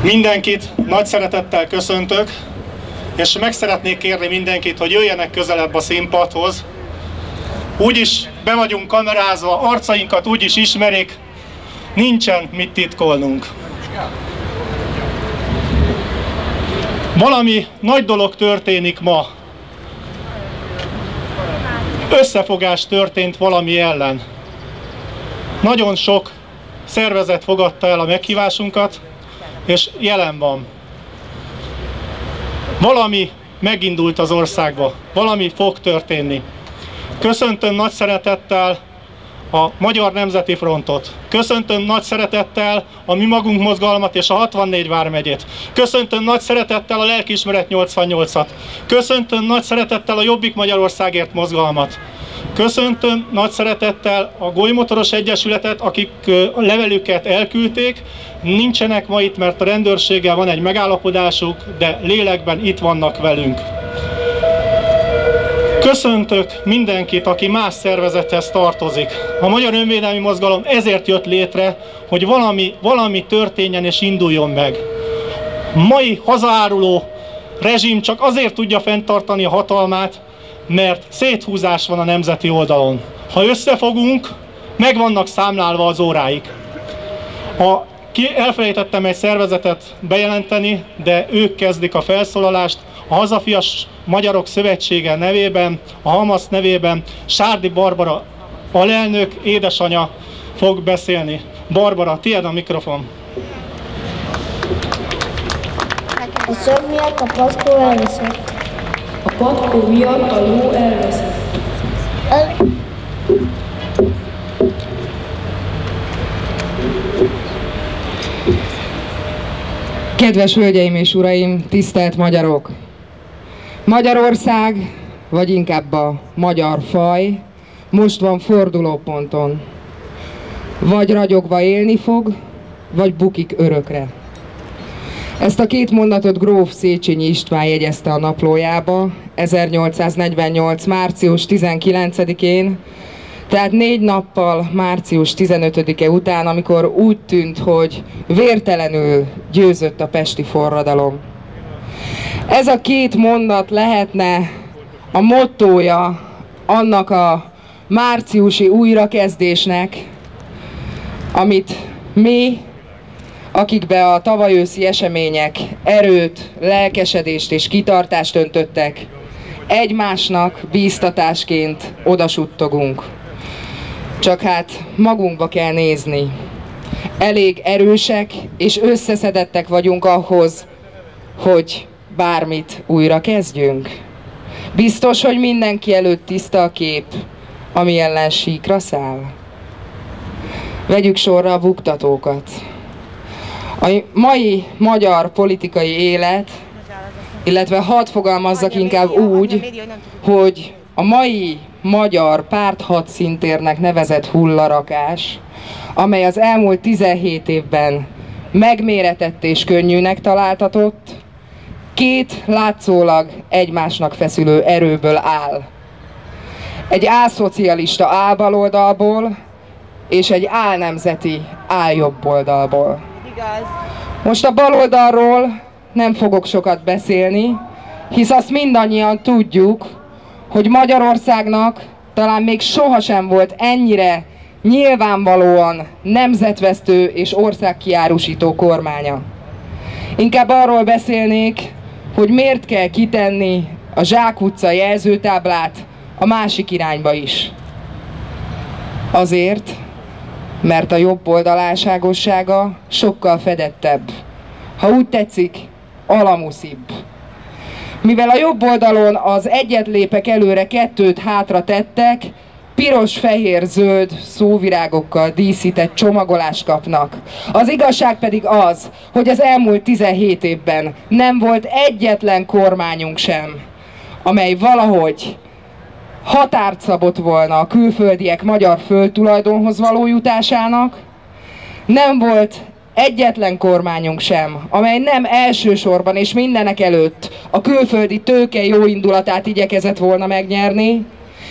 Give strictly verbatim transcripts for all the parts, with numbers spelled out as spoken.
Mindenkit nagy szeretettel köszöntök, és meg szeretnék kérni mindenkit, hogy jöjjenek közelebb a színpadhoz. Úgyis be vagyunk kamerázva, arcainkat úgyis ismerik, nincsen mit titkolnunk. Valami nagy dolog történik ma. Összefogás történt valami ellen. Nagyon sok szervezet fogadta el a meghívásunkat, és jelen van. Valami megindult az országba, valami fog történni. Köszöntöm nagy szeretettel a Magyar Nemzeti Frontot. Köszöntöm nagy szeretettel a Mi Magunk mozgalmat és a hatvannégy vármegyét. Köszöntöm nagy szeretettel a Lelkiismeret nyolcvannyolcat. Köszöntöm nagy szeretettel a Jobbik Magyarországért mozgalmat. Köszöntöm nagy szeretettel a Golymotoros Egyesületet, akik a levelüket elküldték. Nincsenek ma itt, mert a rendőrséggel van egy megállapodásuk, de lélekben itt vannak velünk. Köszöntök mindenkit, aki más szervezethez tartozik. A Magyar Önvédelmi Mozgalom ezért jött létre, hogy valami, valami történjen és induljon meg. Mai hazaáruló rezsim csak azért tudja fenntartani a hatalmát, mert széthúzás van a nemzeti oldalon. Ha összefogunk, meg vannak számlálva az óráik. A, ki, elfelejtettem egy szervezetet bejelenteni, de ők kezdik a felszólalást. A Hazafias Magyarok Szövetsége nevében, a Hamasz nevében Sárdi Barbara alelnök, édesanyja fog beszélni. Barbara, tiéd a mikrofon. A szög miatt a patkó elveszett. A patkó miatt a ló elveszett. Kedves hölgyeim és uraim, tisztelt magyarok! Magyarország, vagy inkább a magyar faj, most van fordulóponton. Vagy ragyogva élni fog, vagy bukik örökre. Ezt a két mondatot gróf Széchenyi István jegyezte a naplójába ezernyolcszáznegyvennyolc. március tizenkilencedikén, tehát négy nappal március tizenötödike után, amikor úgy tűnt, hogy vértelenül győzött a pesti forradalom. Ez a két mondat lehetne a mottója annak a márciusi újrakezdésnek, amit mi, akikbe a tavaly őszi események erőt, lelkesedést és kitartást öntöttek, egymásnak bíztatásként odasuttogunk. Csak hát magunkba kell nézni. Elég erősek és összeszedettek vagyunk ahhoz, hogy bármit újra kezdjünk. Biztos, hogy mindenki előtt tiszta a kép, ami ellen síkra száll. Vegyük sorra a buktatókat. A mai magyar politikai élet, illetve hadd fogalmazzak inkább úgy, hogy a mai magyar párthadszíntérnek nevezett hullarakás, amely az elmúlt tizenhét évben megméretett és könnyűnek találtatott, két látszólag egymásnak feszülő erőből áll. Egy álszocialista álbaloldalból és egy álnemzeti áljobboldalból. Most a baloldalról nem fogok sokat beszélni, hisz azt mindannyian tudjuk, hogy Magyarországnak talán még sohasem volt ennyire nyilvánvalóan nemzetvesztő és országkiárusító kormánya. Inkább arról beszélnék, hogy miért kell kitenni a Zsák utca jelzőtáblát a másik irányba is. Azért, mert a jobboldaláságossága sokkal fedettebb. Ha úgy tetszik, alamuszibb. Mivel a jobb oldalon az egyet lépek előre, kettőt hátra tettek, piros, fehér, zöld szóvirágokkal díszített csomagolást kapnak. Az igazság pedig az, hogy az elmúlt tizenhét évben nem volt egyetlen kormányunk sem, amely valahogy határt szabott volna a külföldiek magyar földtulajdonhoz való jutásának, nem volt egyetlen kormányunk sem, amely nem elsősorban és mindenek előtt a külföldi tőke jó indulatát igyekezett volna megnyerni,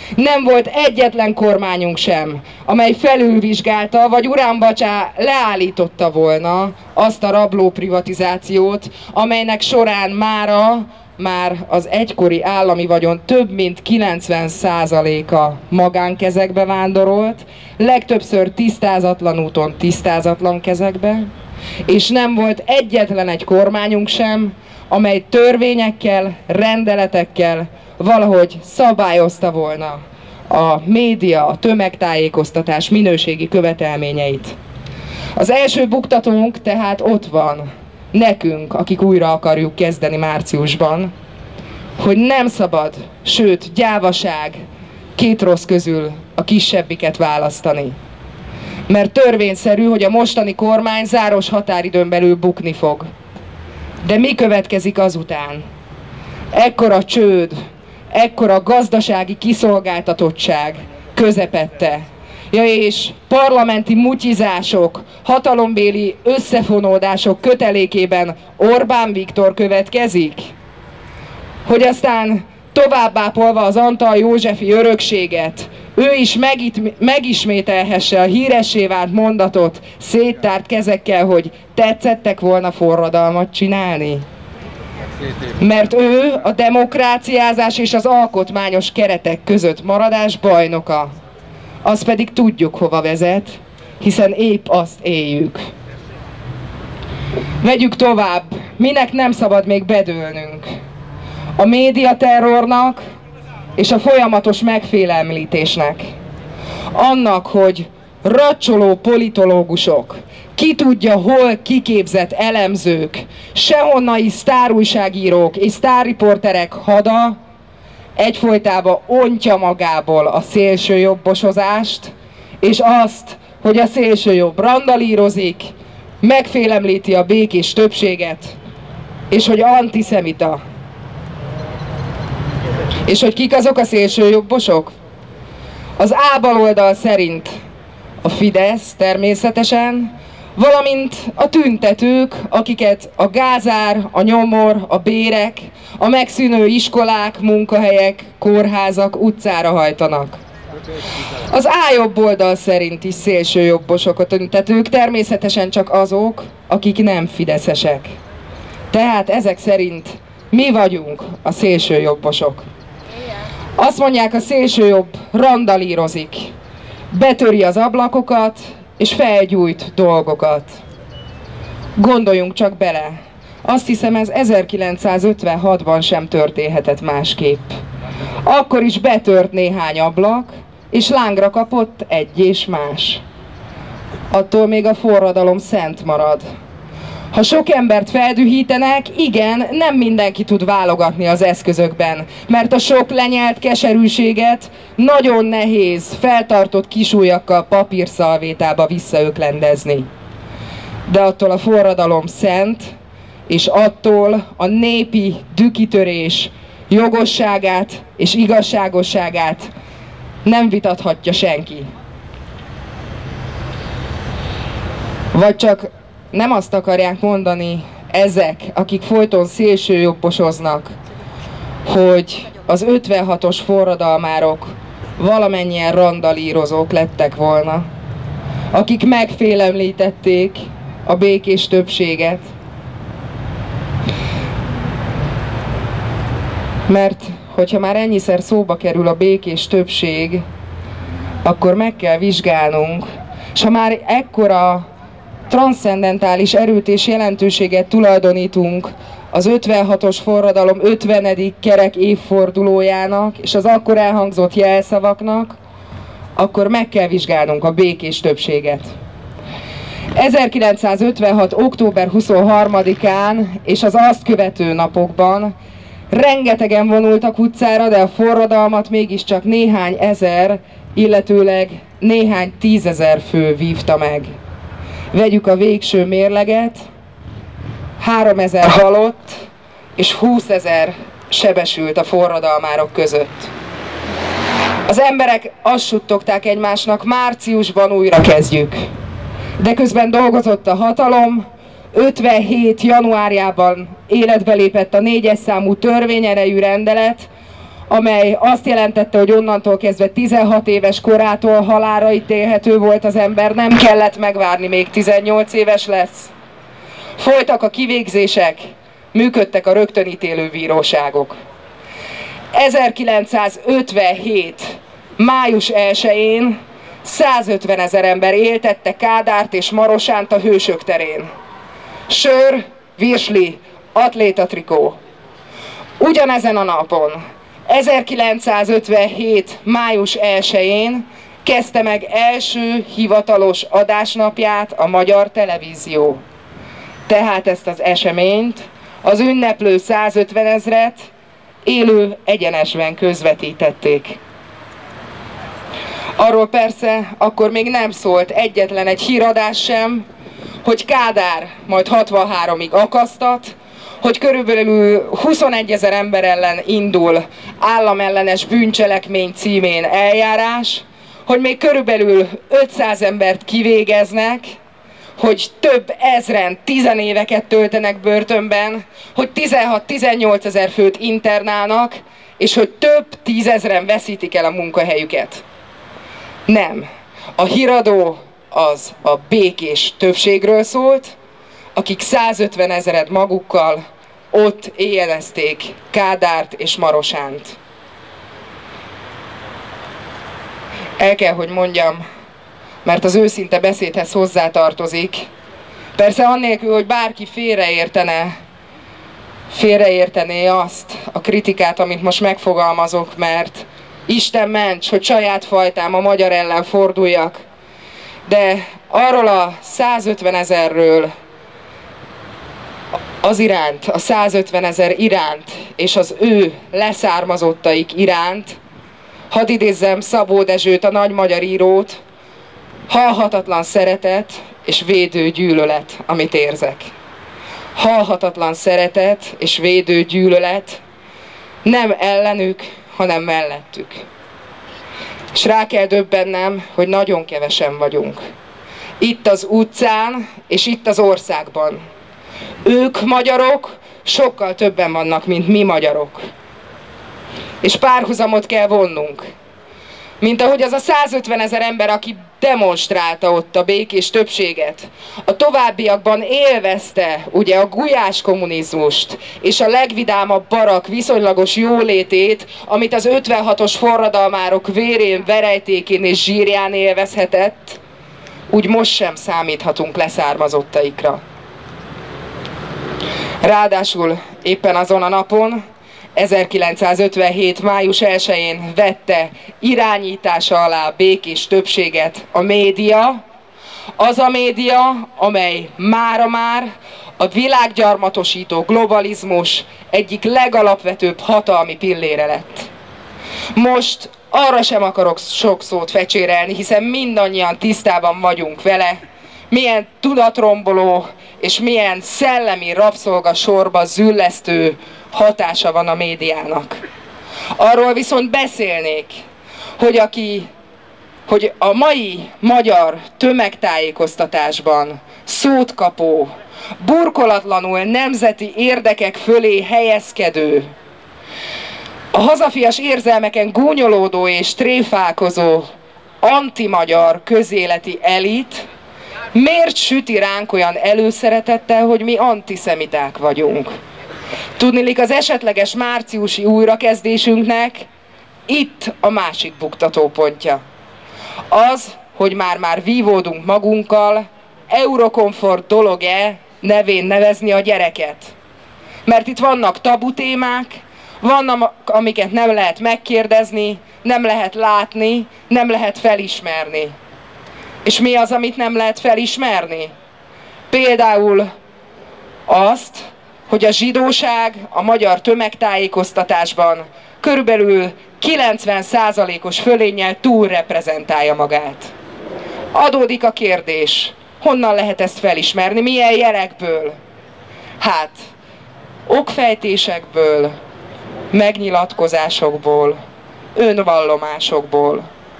Nem volt egyetlen kormányunk sem, amely felülvizsgálta, vagy uránbacsá leállította volna azt a rabló privatizációt, amelynek során mára már az egykori állami vagyon több mint kilencven százaléka magánkezekbe vándorolt, legtöbbször tisztázatlan úton tisztázatlan kezekbe, és nem volt egyetlen egy kormányunk sem, amely törvényekkel, rendeletekkel valahogy szabályozta volna a média, a tömegtájékoztatás minőségi követelményeit. Az első buktatónk tehát ott van, nekünk, akik újra akarjuk kezdeni márciusban, hogy nem szabad, sőt, gyávaság két rossz közül a kisebbiket választani. Mert törvényszerű, hogy a mostani kormány záros határidőn belül bukni fog. De mi következik azután? Ekkora csőd, ekkora gazdasági kiszolgáltatottság közepette. Ja, és parlamenti mutyizások, hatalombéli összefonódások kötelékében Orbán Viktor következik? Hogy aztán továbbápolva az Antal Józsefi örökséget, ő is megit, megismételhesse a híressé vált mondatot széttárt kezekkel, hogy tetszettek volna forradalmat csinálni? Mert ő a demokráciázás és az alkotmányos keretek között maradás bajnoka. Az pedig tudjuk, hova vezet, hiszen épp azt éljük. Vegyük tovább, minek nem szabad még bedőlnünk. A médiaterrornak és a folyamatos megfélemlítésnek. Annak, hogy racsoló politológusok, ki tudja hol kiképzett elemzők, sehonnai sztárújságírók és sztárriporterek hada egyfolytában ontja magából a szélsőjobbosozást, és azt, hogy a szélsőjobb randalírozik, megfélemlíti a békés többséget, és hogy antiszemita. És hogy kik azok a szélsőjobbosok? Az A baloldal szerint a Fidesz természetesen, valamint a tüntetők, akiket a gázár, a nyomor, a bérek, a megszűnő iskolák, munkahelyek, kórházak utcára hajtanak. Az A jobb oldal szerint is szélsőjobbosok a tüntetők, természetesen csak azok, akik nem fideszesek. Tehát ezek szerint mi vagyunk a szélsőjobbosok. Azt mondják, a szélsőjobb randalírozik, betöri az ablakokat, és felgyújt dolgokat. Gondoljunk csak bele. Azt hiszem, ez ezerkilencszázötvenhatban sem történhetett másképp. Akkor is betört néhány ablak, és lángra kapott egy és más. Attól még a forradalom szent marad. Ha sok embert feldühítenek, igen, nem mindenki tud válogatni az eszközökben, mert a sok lenyelt keserűséget nagyon nehéz feltartott kisúlyakkal papírszalvétába visszaöklendezni. De attól a forradalom szent, és attól a népi dühkitörés jogosságát és igazságosságát nem vitathatja senki. Vagy csak nem azt akarják mondani ezek, akik folyton szélsőjobbosoznak, hogy az ötvenhatos forradalmárok valamennyien randalírozók lettek volna, akik megfélemlítették a békés többséget. Mert hogyha már ennyiszer szóba kerül a békés többség, akkor meg kell vizsgálnunk, és ha már ekkora transzcendentális erőt és jelentőséget tulajdonítunk az ötvenhatos forradalom ötvenedik kerek évfordulójának és az akkor elhangzott jelszavaknak, akkor meg kell vizsgálnunk a békés többséget. ezerkilencszázötvenhat. október huszonharmadikán és az azt követő napokban rengetegen vonultak utcára, de a forradalmat mégiscsak néhány ezer, illetőleg néhány tízezer fő vívta meg. Vegyük a végső mérleget, háromezer halott és húszezer sebesült a forradalmárok között. Az emberek azt suttogták egymásnak, márciusban újra kezdjük. De közben dolgozott a hatalom, ötvenhét januárjában életbe lépett a négyes számú törvényerejű rendelet, amely azt jelentette, hogy onnantól kezdve tizenhat éves korától halálra ítélhető volt az ember, nem kellett megvárni, még tizennyolc éves lesz. Folytak a kivégzések, működtek a rögtönítélő bíróságok. ezerkilencszázötvenhét. május elsején százötven ezer ember éltette Kádárt és Marosánt a Hősök terén. Sör, virsli, atlétatrikó. Ugyanezen a napon, ezerkilencszázötvenhét. május elsején kezdte meg első hivatalos adásnapját a Magyar Televízió. Tehát ezt az eseményt, az ünneplő százötven ezret élő egyenesben közvetítették. Arról persze akkor még nem szólt egyetlen egy híradás sem, hogy Kádár majd hatvanháromig akasztat, hogy körülbelül huszonegyezer ember ellen indul államellenes bűncselekmény címén eljárás, hogy még körülbelül ötszáz embert kivégeznek, hogy több ezren tizenéveket töltenek börtönben, hogy tizenhat-tizennyolc ezer főt internálnak, és hogy több tízezren veszítik el a munkahelyüket. Nem. A híradó az a békés többségről szólt, akik százötven ezeret magukkal ott éjjelezték Kádárt és Marosánt. El kell, hogy mondjam, mert az őszinte beszédhez hozzátartozik. Persze annélkül, hogy bárki félreértene, félreértené azt a kritikát, amit most megfogalmazok, mert Isten ments, hogy saját fajtám a magyar ellen forduljak. De arról a százötven ezerről, az iránt, a százötven ezer iránt, és az ő leszármazottaik iránt, hadd idézzem Szabó Dezsőt, a nagy magyar írót, halhatatlan szeretet és védő gyűlölet, amit érzek. Halhatatlan szeretet és védő gyűlölet, nem ellenük, hanem mellettük. És rá kell döbbennem, hogy nagyon kevesen vagyunk. Itt az utcán, és itt az országban. Ők magyarok, sokkal többen vannak, mint mi magyarok. És párhuzamot kell vonnunk. Mint ahogy az a százötven ezer ember, aki demonstrálta ott a békés többséget, a továbbiakban élvezte ugye a gulyás kommunizmust és a legvidámabb barak viszonylagos jólétét, amit az ötvenhatos forradalmárok vérén, verejtékén és zsírján élvezhetett, úgy most sem számíthatunk leszármazottaikra. Ráadásul éppen azon a napon, ezerkilencszázötvenhét. május elsején vette irányítása alá békés többséget a média, az a média, amely mára már a világgyarmatosító globalizmus egyik legalapvetőbb hatalmi pillére lett. Most arra sem akarok sok szót fecsérelni, hiszen mindannyian tisztában vagyunk vele, milyen tudatromboló és milyen szellemi rabszolgasorba züllesztő hatása van a médiának. Arról viszont beszélnék, hogy, aki, hogy a mai magyar tömegtájékoztatásban szót kapó, burkolatlanul nemzeti érdekek fölé helyezkedő, a hazafias érzelmeken gúnyolódó és tréfálkozó antimagyar közéleti elit miért süti ránk olyan előszeretettel, hogy mi antiszemiták vagyunk. Tudniillik, az esetleges márciusi újrakezdésünknek itt a másik buktatópontja. Az, hogy már-már vívódunk magunkkal, Eurokomfort dolog-e nevén nevezni a gyereket. Mert itt vannak tabu témák, vannak, amiket nem lehet megkérdezni, nem lehet látni, nem lehet felismerni. És mi az, amit nem lehet felismerni? Például azt, hogy a zsidóság a magyar tömegtájékoztatásban körülbelül kilencven százalékos fölénnyel túlreprezentálja magát. Adódik a kérdés, honnan lehet ezt felismerni, milyen jelekből? Hát, okfejtésekből, megnyilatkozásokból, önvallomásokból.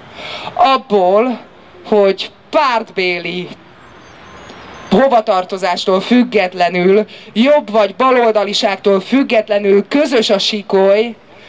Abból, hogy pártbéli hovatartozástól függetlenül, jobb vagy baloldaliságtól függetlenül közös a sikoly,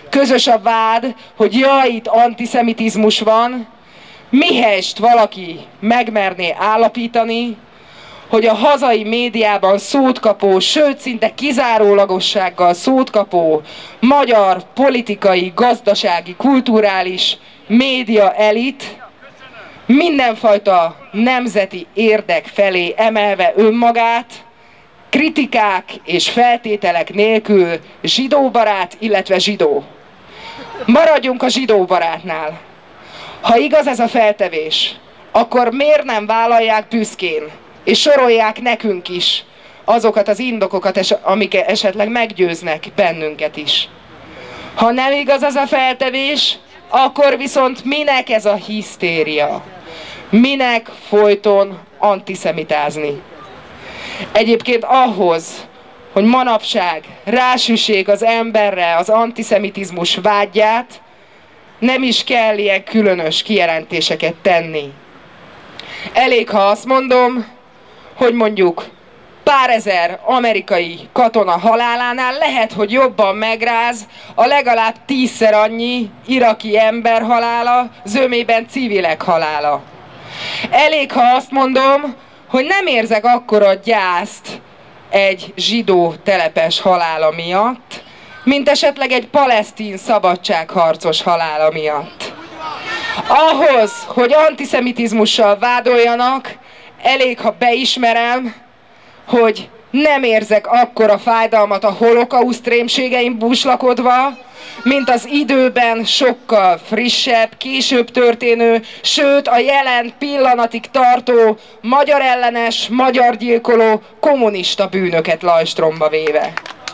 közös a vád, hogy jaj, itt antiszemitizmus van, mihelyest valaki megmerné állapítani, hogy a hazai médiában szót kapó, sőt szinte kizárólagossággal szót kapó magyar politikai, gazdasági, kulturális média elit mindenfajta nemzeti érdek felé emelve önmagát, kritikák és feltételek nélkül zsidóbarát, illetve zsidó. Maradjunk a zsidóbarátnál. Ha igaz ez a feltevés, akkor miért nem vállalják büszkén, és sorolják nekünk is azokat az indokokat, amik esetleg meggyőznek bennünket is. Ha nem igaz ez a feltevés, akkor viszont minek ez a hisztéria? Minek folyton antiszemitázni? Egyébként ahhoz, hogy manapság rásüssék az emberre az antiszemitizmus vágyát, nem is kell ilyen különös kijelentéseket tenni. Elég, ha azt mondom, hogy mondjuk pár ezer amerikai katona halálánál lehet, hogy jobban megráz a legalább tízszer annyi iraki ember halála, zömében civilek halála. Elég, ha azt mondom, hogy nem érzek akkora gyászt egy zsidó telepes halála miatt, mint esetleg egy palesztin szabadságharcos halála miatt. Ahhoz, hogy antiszemitizmussal vádoljanak, elég, ha beismerem, hogy nem érzek akkora fájdalmat a holokauszt rémségeim búslakodva, mint az időben sokkal frissebb, később történő, sőt a jelen pillanatig tartó magyar ellenes, magyar gyilkoló, kommunista bűnöket lajstromba véve.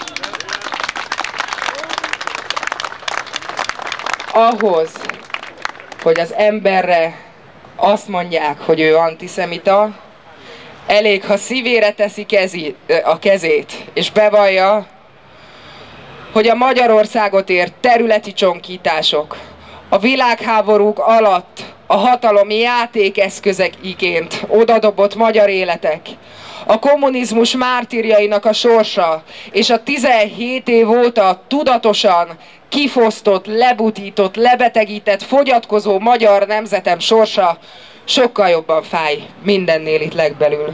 Ahhoz, hogy az emberre azt mondják, hogy ő antiszemita, elég, ha szívére teszi kezi, a kezét, és bevallja, hogy a Magyarországot ért területi csonkítások, a világháborúk alatt a hatalom játékeszközeiként odadobott magyar életek, a kommunizmus mártírjainak a sorsa, és a tizenhét év óta tudatosan kifosztott, lebutított, lebetegített, fogyatkozó magyar nemzetem sorsa sokkal jobban fáj mindennél itt legbelül.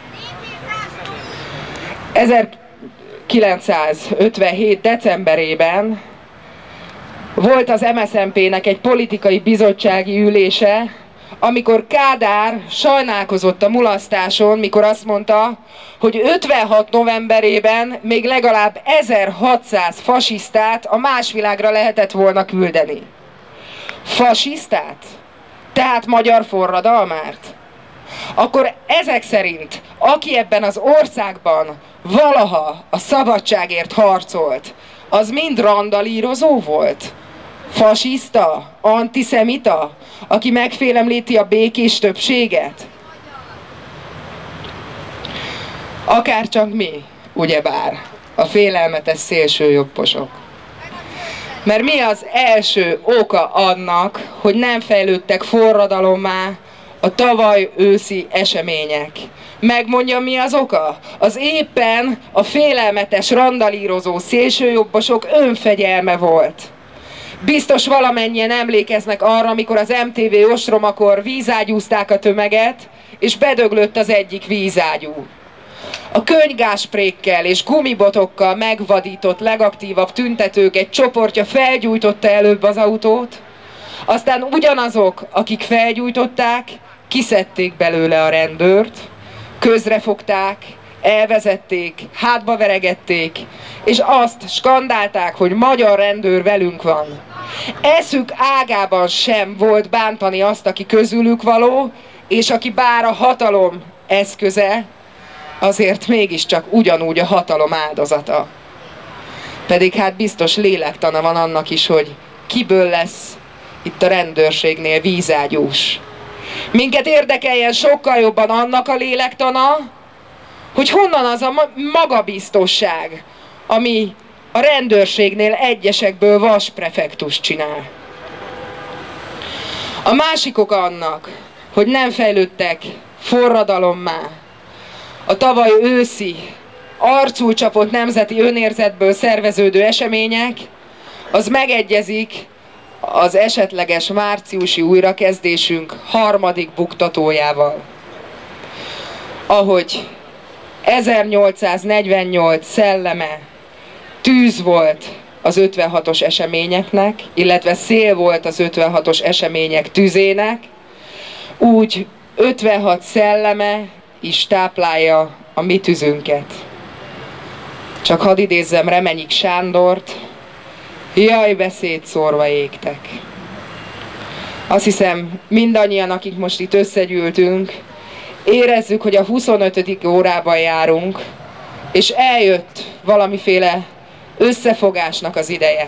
ezerkilencszázötvenhét. decemberében volt az em es zé em pé-nek egy politikai bizottsági ülése, amikor Kádár sajnálkozott a mulasztáson, mikor azt mondta, hogy ötvenhat novemberében még legalább ezerhatszáz fasisztát a másvilágra lehetett volna küldeni. Fasisztát? Tehát magyar forradalmát? Akkor ezek szerint, aki ebben az országban valaha a szabadságért harcolt, az mind randalírozó volt? Fasiszta? Antiszemita? Aki megfélemlíti a békés többséget? Akárcsak mi, ugyebár, a félelmetes szélsőjobposok. Mert mi az első oka annak, hogy nem fejlődtek forradalommá a tavaly őszi események? Megmondja, mi az oka? Az éppen a félelmetes randalírozó szélsőjobbosok önfegyelme volt. Biztos valamennyien emlékeznek arra, amikor az em té vé ostromakor vízágyúzták a tömeget, és bedöglött az egyik vízágyú. A könygásprékkel és gumibotokkal megvadított legaktívabb tüntetők egy csoportja felgyújtotta előbb az autót, aztán ugyanazok, akik felgyújtották, kiszedték belőle a rendőrt, közrefogták, elvezették, hátba veregették, és azt skandálták, hogy magyar rendőr velünk van. Eszük ágában sem volt bántani azt, aki közülük való, és aki bár a hatalom eszköze, azért mégiscsak ugyanúgy a hatalom áldozata. Pedig hát biztos lélektana van annak is, hogy kiből lesz itt a rendőrségnél vízágyús. Minket érdekeljen sokkal jobban annak a lélektana, hogy honnan az a magabiztosság, ami a rendőrségnél egyesekből vasprefektust csinál. A másik oka annak, hogy nem fejlődtek forradalommá a tavaly őszi, arcul csapott nemzeti önérzetből szerveződő események, az megegyezik az esetleges márciusi újrakezdésünk harmadik buktatójával. Ahogy ezernyolcszáznegyvennyolc szelleme tűz volt az ötvenhatos eseményeknek, illetve szél volt az ötvenhatos események tüzének, úgy ötvenhat szelleme is táplálja a mi tüzünket. Csak hadd idézzem Remenyik Sándort, jaj, beszéd szórva égtek. Azt hiszem, mindannyian, akik most itt összegyűltünk, érezzük, hogy a huszonötödik órában járunk, és eljött valamiféle összefogásnak az ideje.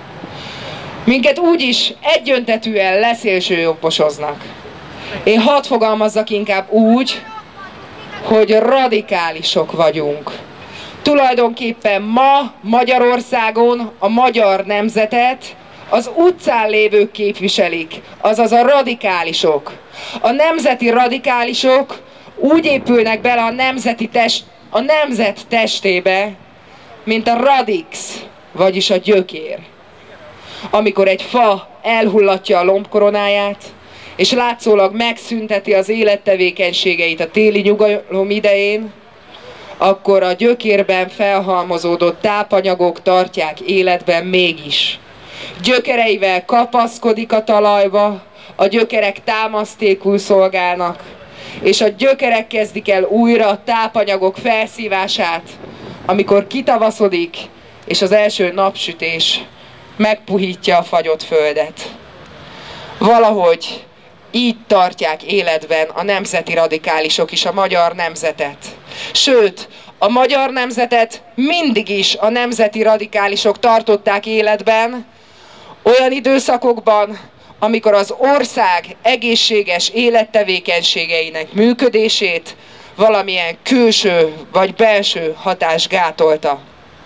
Minket úgyis egyöntetűen leszélsőjobbosoznak. Én hadd fogalmazzak inkább úgy, hogy radikálisok vagyunk. Tulajdonképpen ma Magyarországon a magyar nemzetet az utcán lévők képviselik, azaz a radikálisok. A nemzeti radikálisok úgy épülnek bele a nemzeti test, a nemzet testébe, mint a radix, vagyis a gyökér. Amikor egy fa elhullatja a lombkoronáját, és látszólag megszünteti az élettevékenységeit a téli nyugalom idején, akkor a gyökérben felhalmozódott tápanyagok tartják életben mégis. Gyökereivel kapaszkodik a talajba, a gyökerek támasztékul szolgálnak, és a gyökerek kezdik el újra a tápanyagok felszívását, amikor kitavaszodik, és az első napsütés megpuhítja a fagyott földet. Valahogy így tartják életben a nemzeti radikálisok is a magyar nemzetet. Sőt, a magyar nemzetet mindig is a nemzeti radikálisok tartották életben, olyan időszakokban, amikor az ország egészséges élettevékenységeinek működését valamilyen külső vagy belső hatás gátolta.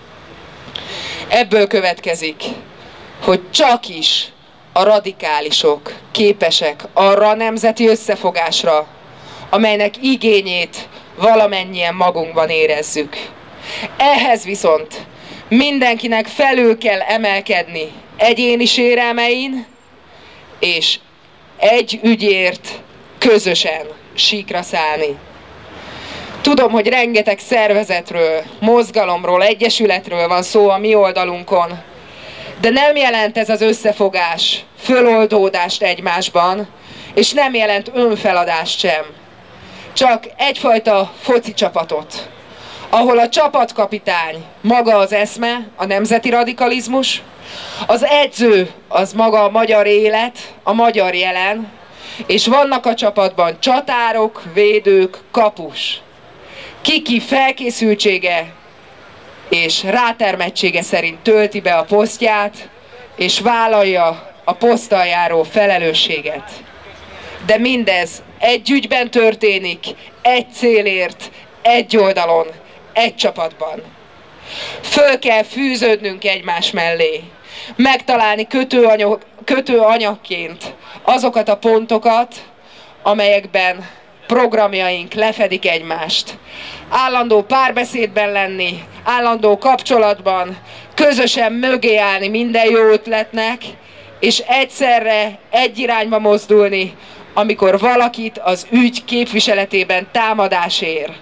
Ebből következik, hogy csak is a radikálisok képesek arra a nemzeti összefogásra, amelynek igényét valamennyien magunkban érezzük. Ehhez viszont mindenkinek felül kell emelkedni egyéni sérelmein, és egy ügyért közösen síkra szállni. Tudom, hogy rengeteg szervezetről, mozgalomról, egyesületről van szó a mi oldalunkon, de nem jelent ez az összefogás föloldódást egymásban, és nem jelent önfeladást sem. Csak egyfajta foci csapatot, ahol a csapatkapitány maga az eszme, a nemzeti radikalizmus, az edző az maga a magyar élet, a magyar jelen, és vannak a csapatban csatárok, védők, kapus. Kiki felkészültsége és rátermettsége szerint tölti be a posztját, és vállalja a poszttal járó felelősséget. De mindez egy ügyben történik, egy célért, egy oldalon, egy csapatban. Föl kell fűződnünk egymás mellé, megtalálni kötőanyag, kötőanyagként azokat a pontokat, amelyekben programjaink lefedik egymást. Állandó párbeszédben lenni, állandó kapcsolatban, közösen mögé állni minden jó ötletnek, és egyszerre egy irányba mozdulni, amikor valakit az ügy képviseletében támadás ér.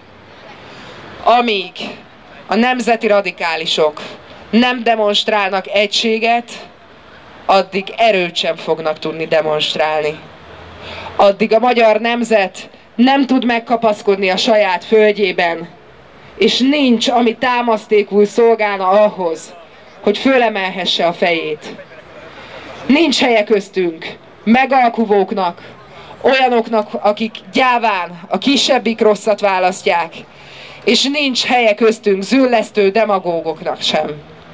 Amíg a nemzeti radikálisok nem demonstrálnak egységet, addig erőt sem fognak tudni demonstrálni. Addig a magyar nemzet nem tud megkapaszkodni a saját földjében, és nincs, ami támasztékul szolgálna ahhoz, hogy fölemelhesse a fejét. Nincs helye köztünk megalkuvóknak, olyanoknak, akik gyáván a kisebbik rosszat választják, és nincs helye köztünk züllesztő demagógoknak sem.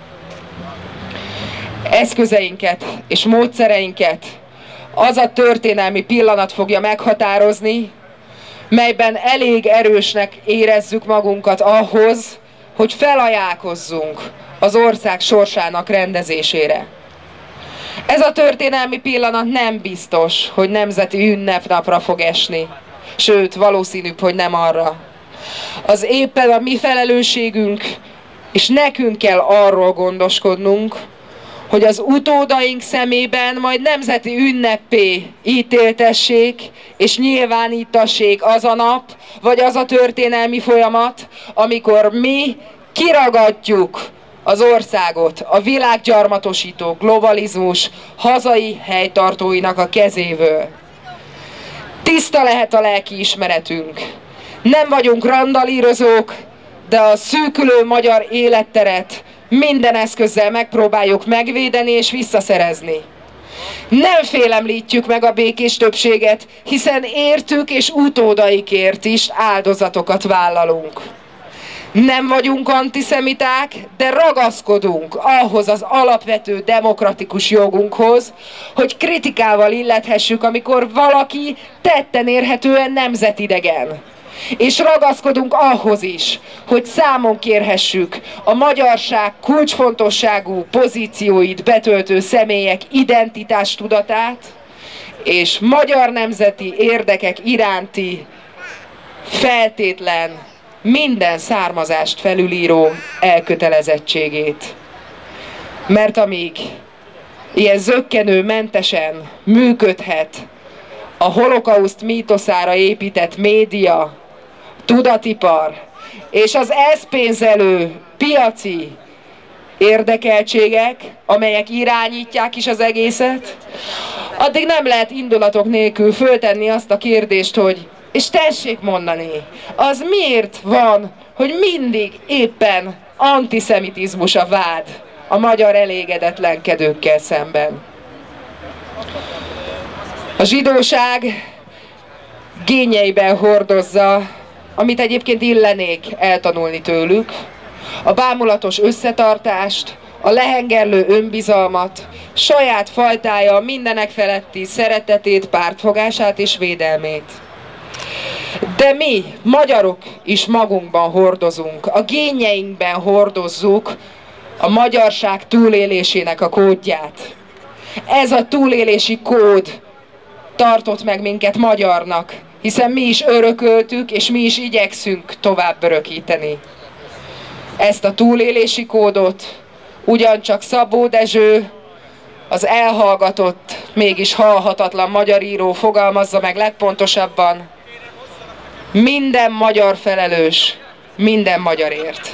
Eszközeinket és módszereinket az a történelmi pillanat fogja meghatározni, melyben elég erősnek érezzük magunkat ahhoz, hogy felajánlkozzunk az ország sorsának rendezésére. Ez a történelmi pillanat nem biztos, hogy nemzeti ünnepnapra fog esni, sőt, valószínűbb, hogy nem arra. Az éppen a mi felelősségünk, és nekünk kell arról gondoskodnunk, hogy az utódaink szemében majd nemzeti ünneppé ítéltessék és nyilvánítassék az a nap, vagy az a történelmi folyamat, amikor mi kiragadjuk az országot a világgyarmatosító globalizmus hazai helytartóinak a kezéből. Tiszta lehet a lelkiismeretünk. Nem vagyunk randalírozók, de a szűkülő magyar életteret minden eszközzel megpróbáljuk megvédeni és visszaszerezni. Nem félemlítjük meg a békés többséget, hiszen értük és utódaikért is áldozatokat vállalunk. Nem vagyunk antiszemiták, de ragaszkodunk ahhoz az alapvető demokratikus jogunkhoz, hogy kritikával illethessük, amikor valaki tetten érhetően nemzetidegen. És ragaszkodunk ahhoz is, hogy számon kérhessük a magyarság kulcsfontosságú pozícióit betöltő személyek identitástudatát, és magyar nemzeti érdekek iránti feltétlen minden származást felülíró elkötelezettségét. Mert amíg ilyen zökkenőmentesen működhet a holokauszt mítoszára épített média, tudatipar és az ezt pénzelő piaci érdekeltségek, amelyek irányítják is az egészet, addig nem lehet indulatok nélkül föltenni azt a kérdést, hogy és tessék mondani, az miért van, hogy mindig éppen antiszemitizmus a vád a magyar elégedetlenkedőkkel szemben. A zsidóság génjeiben hordozza, amit egyébként illenék eltanulni tőlük, a bámulatos összetartást, a lehengerlő önbizalmat, saját fajtája mindenek feletti szeretetét, pártfogását és védelmét. De mi, magyarok is magunkban hordozunk, a génjeinkben hordozzuk a magyarság túlélésének a kódját. Ez a túlélési kód tartott meg minket magyarnak, hiszen mi is örököltük, és mi is igyekszünk tovább örökíteni. Ezt a túlélési kódot ugyancsak Szabó Dezső, az elhallgatott, mégis halhatatlan magyar író fogalmazza meg legpontosabban: minden magyar felelős, minden magyarért.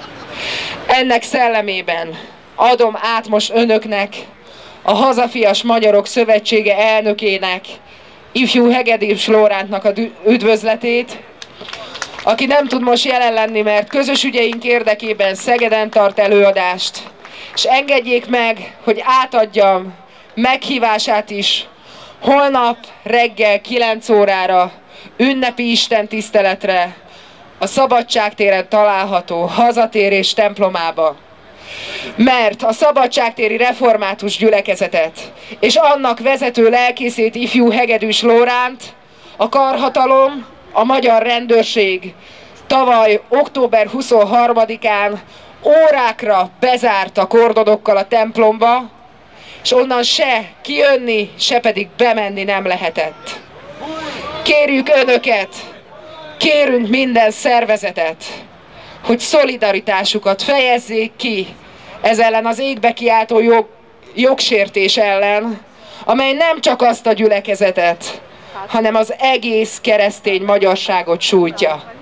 Ennek szellemében adom át most önöknek a Hazafias Magyarok Szövetsége elnökének, ifjú Hegedűs Lórántnak a üdvözletét, aki nem tud most jelen lenni, mert közös ügyeink érdekében Szegeden tart előadást, és engedjék meg, hogy átadjam meghívását is holnap reggel kilenc órára ünnepi istentiszteletre a Szabadságtéren található Hazatérés templomába. Mert a Szabadságtéri Református Gyülekezetet és annak vezető lelkészét, ifjú Hegedűs Lóránt a karhatalom, a magyar rendőrség tavaly október huszonharmadikán órákra bezárta kordonokkal a templomba, és onnan se kijönni, se pedig bemenni nem lehetett. Kérjük önöket, kérünk minden szervezetet, hogy szolidaritásukat fejezzék ki ez ellen az égbe kiáltó jog, jogsértés ellen, amely nem csak azt a gyülekezetet, hanem az egész keresztény magyarságot sújtja.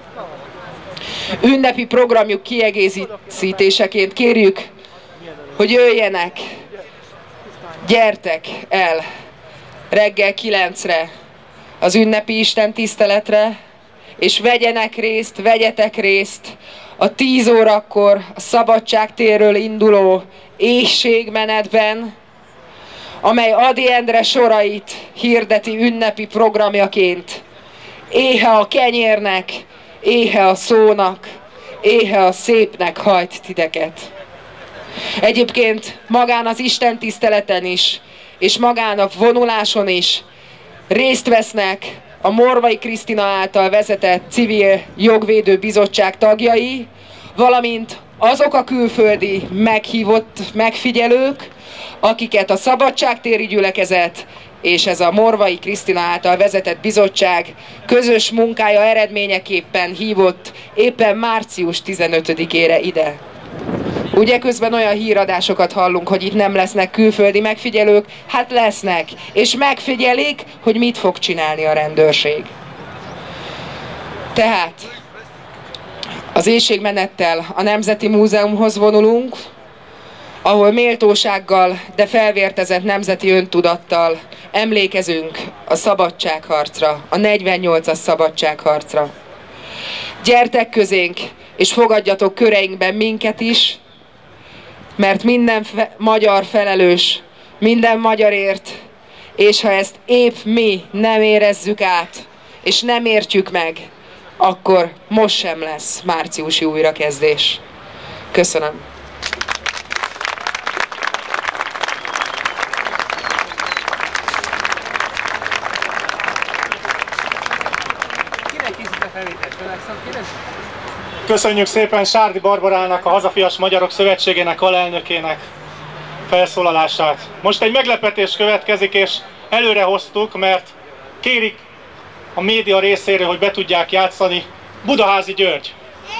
Ünnepi programjuk kiegészítéseként kérjük, hogy jöjjenek, gyertek el reggel kilencre az ünnepi istentiszteletre, és vegyenek részt, vegyetek részt a tíz órakor a Szabadságtérről induló éhségmenetben, amely Ady Endre sorait hirdeti ünnepi programjaként. Éhe a kenyérnek, éhe a szónak, éhe a szépnek hajt titeket. Egyébként magán az istentiszteleten is, és magán a vonuláson is részt vesznek a Morvai Krisztina által vezetett Civil Jogvédő Bizottság tagjai, valamint azok a külföldi meghívott megfigyelők, akiket a Szabadságtéri Gyülekezet és ez a Morvai Krisztina által vezetett bizottság közös munkája eredményeképpen hívott éppen március tizenötödikére ide. Ugye közben olyan híradásokat hallunk, hogy itt nem lesznek külföldi megfigyelők, hát lesznek, és megfigyelik, hogy mit fog csinálni a rendőrség. Tehát az éhségmenettel a Nemzeti Múzeumhoz vonulunk, ahol méltósággal, de felvértezett nemzeti öntudattal emlékezünk a szabadságharcra, a negyvennyolcas szabadságharcra. Gyertek közénk, és fogadjatok köreinkben minket is, mert minden fe- magyar felelős, minden magyarért, és ha ezt épp mi nem érezzük át, és nem értjük meg, akkor most sem lesz márciusi újrakezdés. Köszönöm. Köszönjük szépen Sárdi Barbarának, a Hazafias Magyarok Szövetségének alelnökének felszólalását. Most egy meglepetés következik, és előre hoztuk, mert kérik a média részéről, hogy be tudják játszani Budaházi György.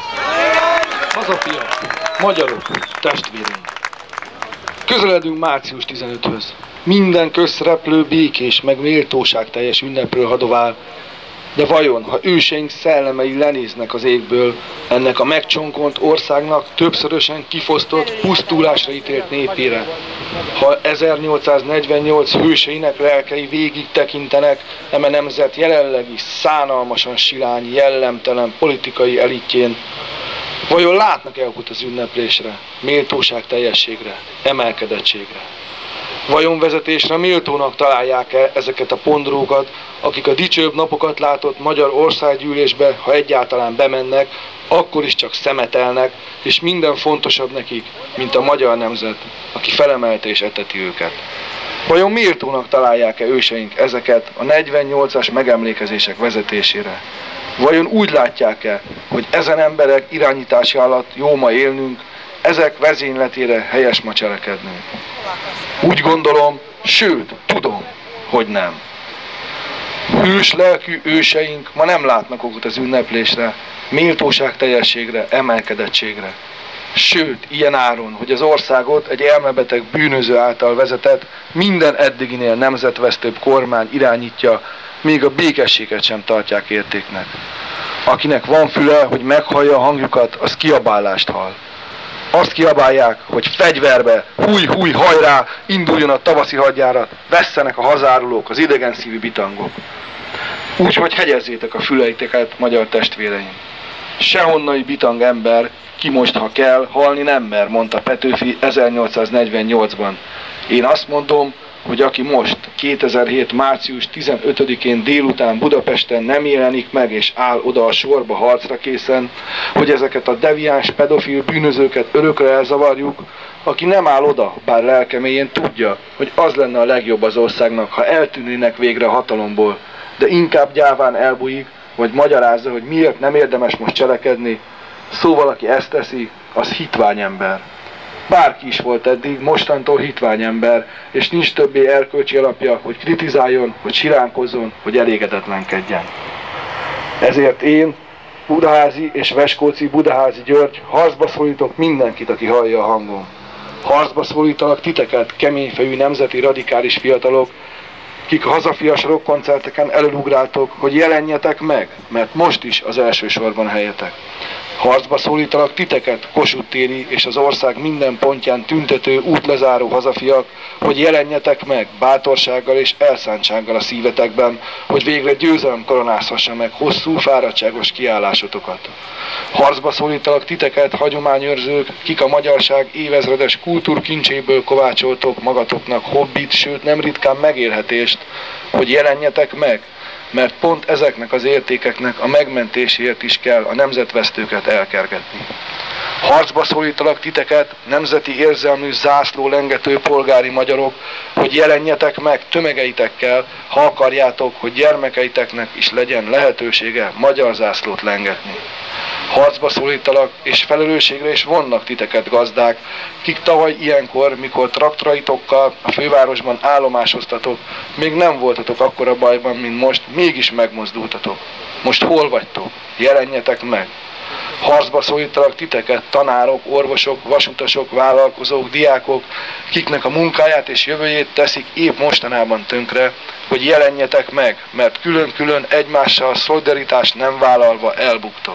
Hazafiak, magyarok, testvéreim! Közeledünk március tizenötödikéhöz. Minden közszereplő békés, meg méltóságteljes ünnepről hadovál, de vajon, ha őseink szellemei lenéznek az égből, ennek a megcsonkolt országnak többszörösen kifosztott, pusztulásra ítélt népére, ha ezernyolcszáznegyvennyolc hőseinek lelkei végig tekintenek eme nemzet jelenlegi szánalmasan silány, jellemtelen politikai elitjén, vajon látnak-e okot az ünneplésre, méltóság teljességre, emelkedettségre? Vajon vezetésre méltónak találják-e ezeket a pondrókat, akik a dicsőbb napokat látott magyar országgyűlésbe, ha egyáltalán bemennek, akkor is csak szemetelnek, és minden fontosabb nekik, mint a magyar nemzet, aki felemelte és eteti őket. Vajon méltónak találják-e őseink ezeket a negyvennyolcas megemlékezések vezetésére? Vajon úgy látják-e, hogy ezen emberek irányítása alatt jó ma élnünk, ezek vezényletére helyes ma cselekednünk? Úgy gondolom, sőt, tudom, hogy nem. Hős lelkű őseink ma nem látnak okot az ünneplésre, méltóság teljességre, emelkedettségre. Sőt, ilyen áron, hogy az országot egy elmebeteg bűnöző által vezetett, minden eddiginél nemzetvesztőbb kormány irányítja, még a békességet sem tartják értéknek. Akinek van füle, hogy meghallja a hangjukat, az kiabálást hall. Azt kiabálják, hogy fegyverbe, húj, húj, hajrá, induljon a tavaszi hadjárat, vesszenek a hazárulók, az idegen szívű bitangok. Úgyhogy hegyezzétek a füleiteket, magyar testvéreim. Sehonnai bitang ember, ki most, ha kell, halni nem mer, mondta Petőfi ezernyolcszáznegyvennyolcban. Én azt mondom, hogy aki most, kétezer-hét. március tizenötödikén délután Budapesten nem jelenik meg és áll oda a sorba harcra készen, hogy ezeket a deviáns pedofil bűnözőket örökre elzavarjuk, aki nem áll oda, bár lelkeméjén tudja, hogy az lenne a legjobb az országnak, ha eltűnnének végre a hatalomból, de inkább gyáván elbújik, vagy magyarázza, hogy miért nem érdemes most cselekedni, szóval aki ezt teszi, az hitványember. Bárki is volt eddig, mostantól hitványember, és nincs többé erkölcsi alapja, hogy kritizáljon, hogy siránkozzon, hogy elégedetlenkedjen. Ezért én, Budaházi és Veskóczi Budaházi György, harcba szólítok mindenkit, aki hallja a hangom. Harcba szólítalak titeket, keményfejű nemzeti radikális fiatalok, kik a hazafias rockkoncerteken előugráltok, hogy jelenjetek meg, mert most is az elsősorban helyetek. Harcba szólítalak titeket, Kossuth téri és az ország minden pontján tüntető, útlezáró hazafiak, hogy jelenjetek meg bátorsággal és elszántsággal a szívetekben, hogy végre győzelem koronázhassa meg hosszú, fáradtságos kiállásotokat. Harcba szólítalak titeket, hagyományőrzők, kik a magyarság évezredes kultúrkincséből kovácsoltok magatoknak hobbit, sőt nem ritkán megélhetést, hogy jelenjetek meg, mert pont ezeknek az értékeknek a megmentéséért is kell a nemzetvesztőket elkergetni. Harcba szólítalak titeket, nemzeti érzelmű zászló lengető polgári magyarok, hogy jelenjetek meg tömegeitekkel, ha akarjátok, hogy gyermekeiteknek is legyen lehetősége magyar zászlót lengetni. Harcba szólítalak, és felelősségre is vonnak titeket gazdák, kik tavaly ilyenkor, mikor traktoraitokkal a fővárosban állomásoztatok, még nem voltatok akkora bajban, mint most, mégis megmozdultatok. Most hol vagytok? Jelenjetek meg! Harcba szólítalak titeket, tanárok, orvosok, vasutasok, vállalkozók, diákok, kiknek a munkáját és jövőjét teszik épp mostanában tönkre, hogy jelenjetek meg, mert külön-külön egymással szolidaritást nem vállalva elbuktok.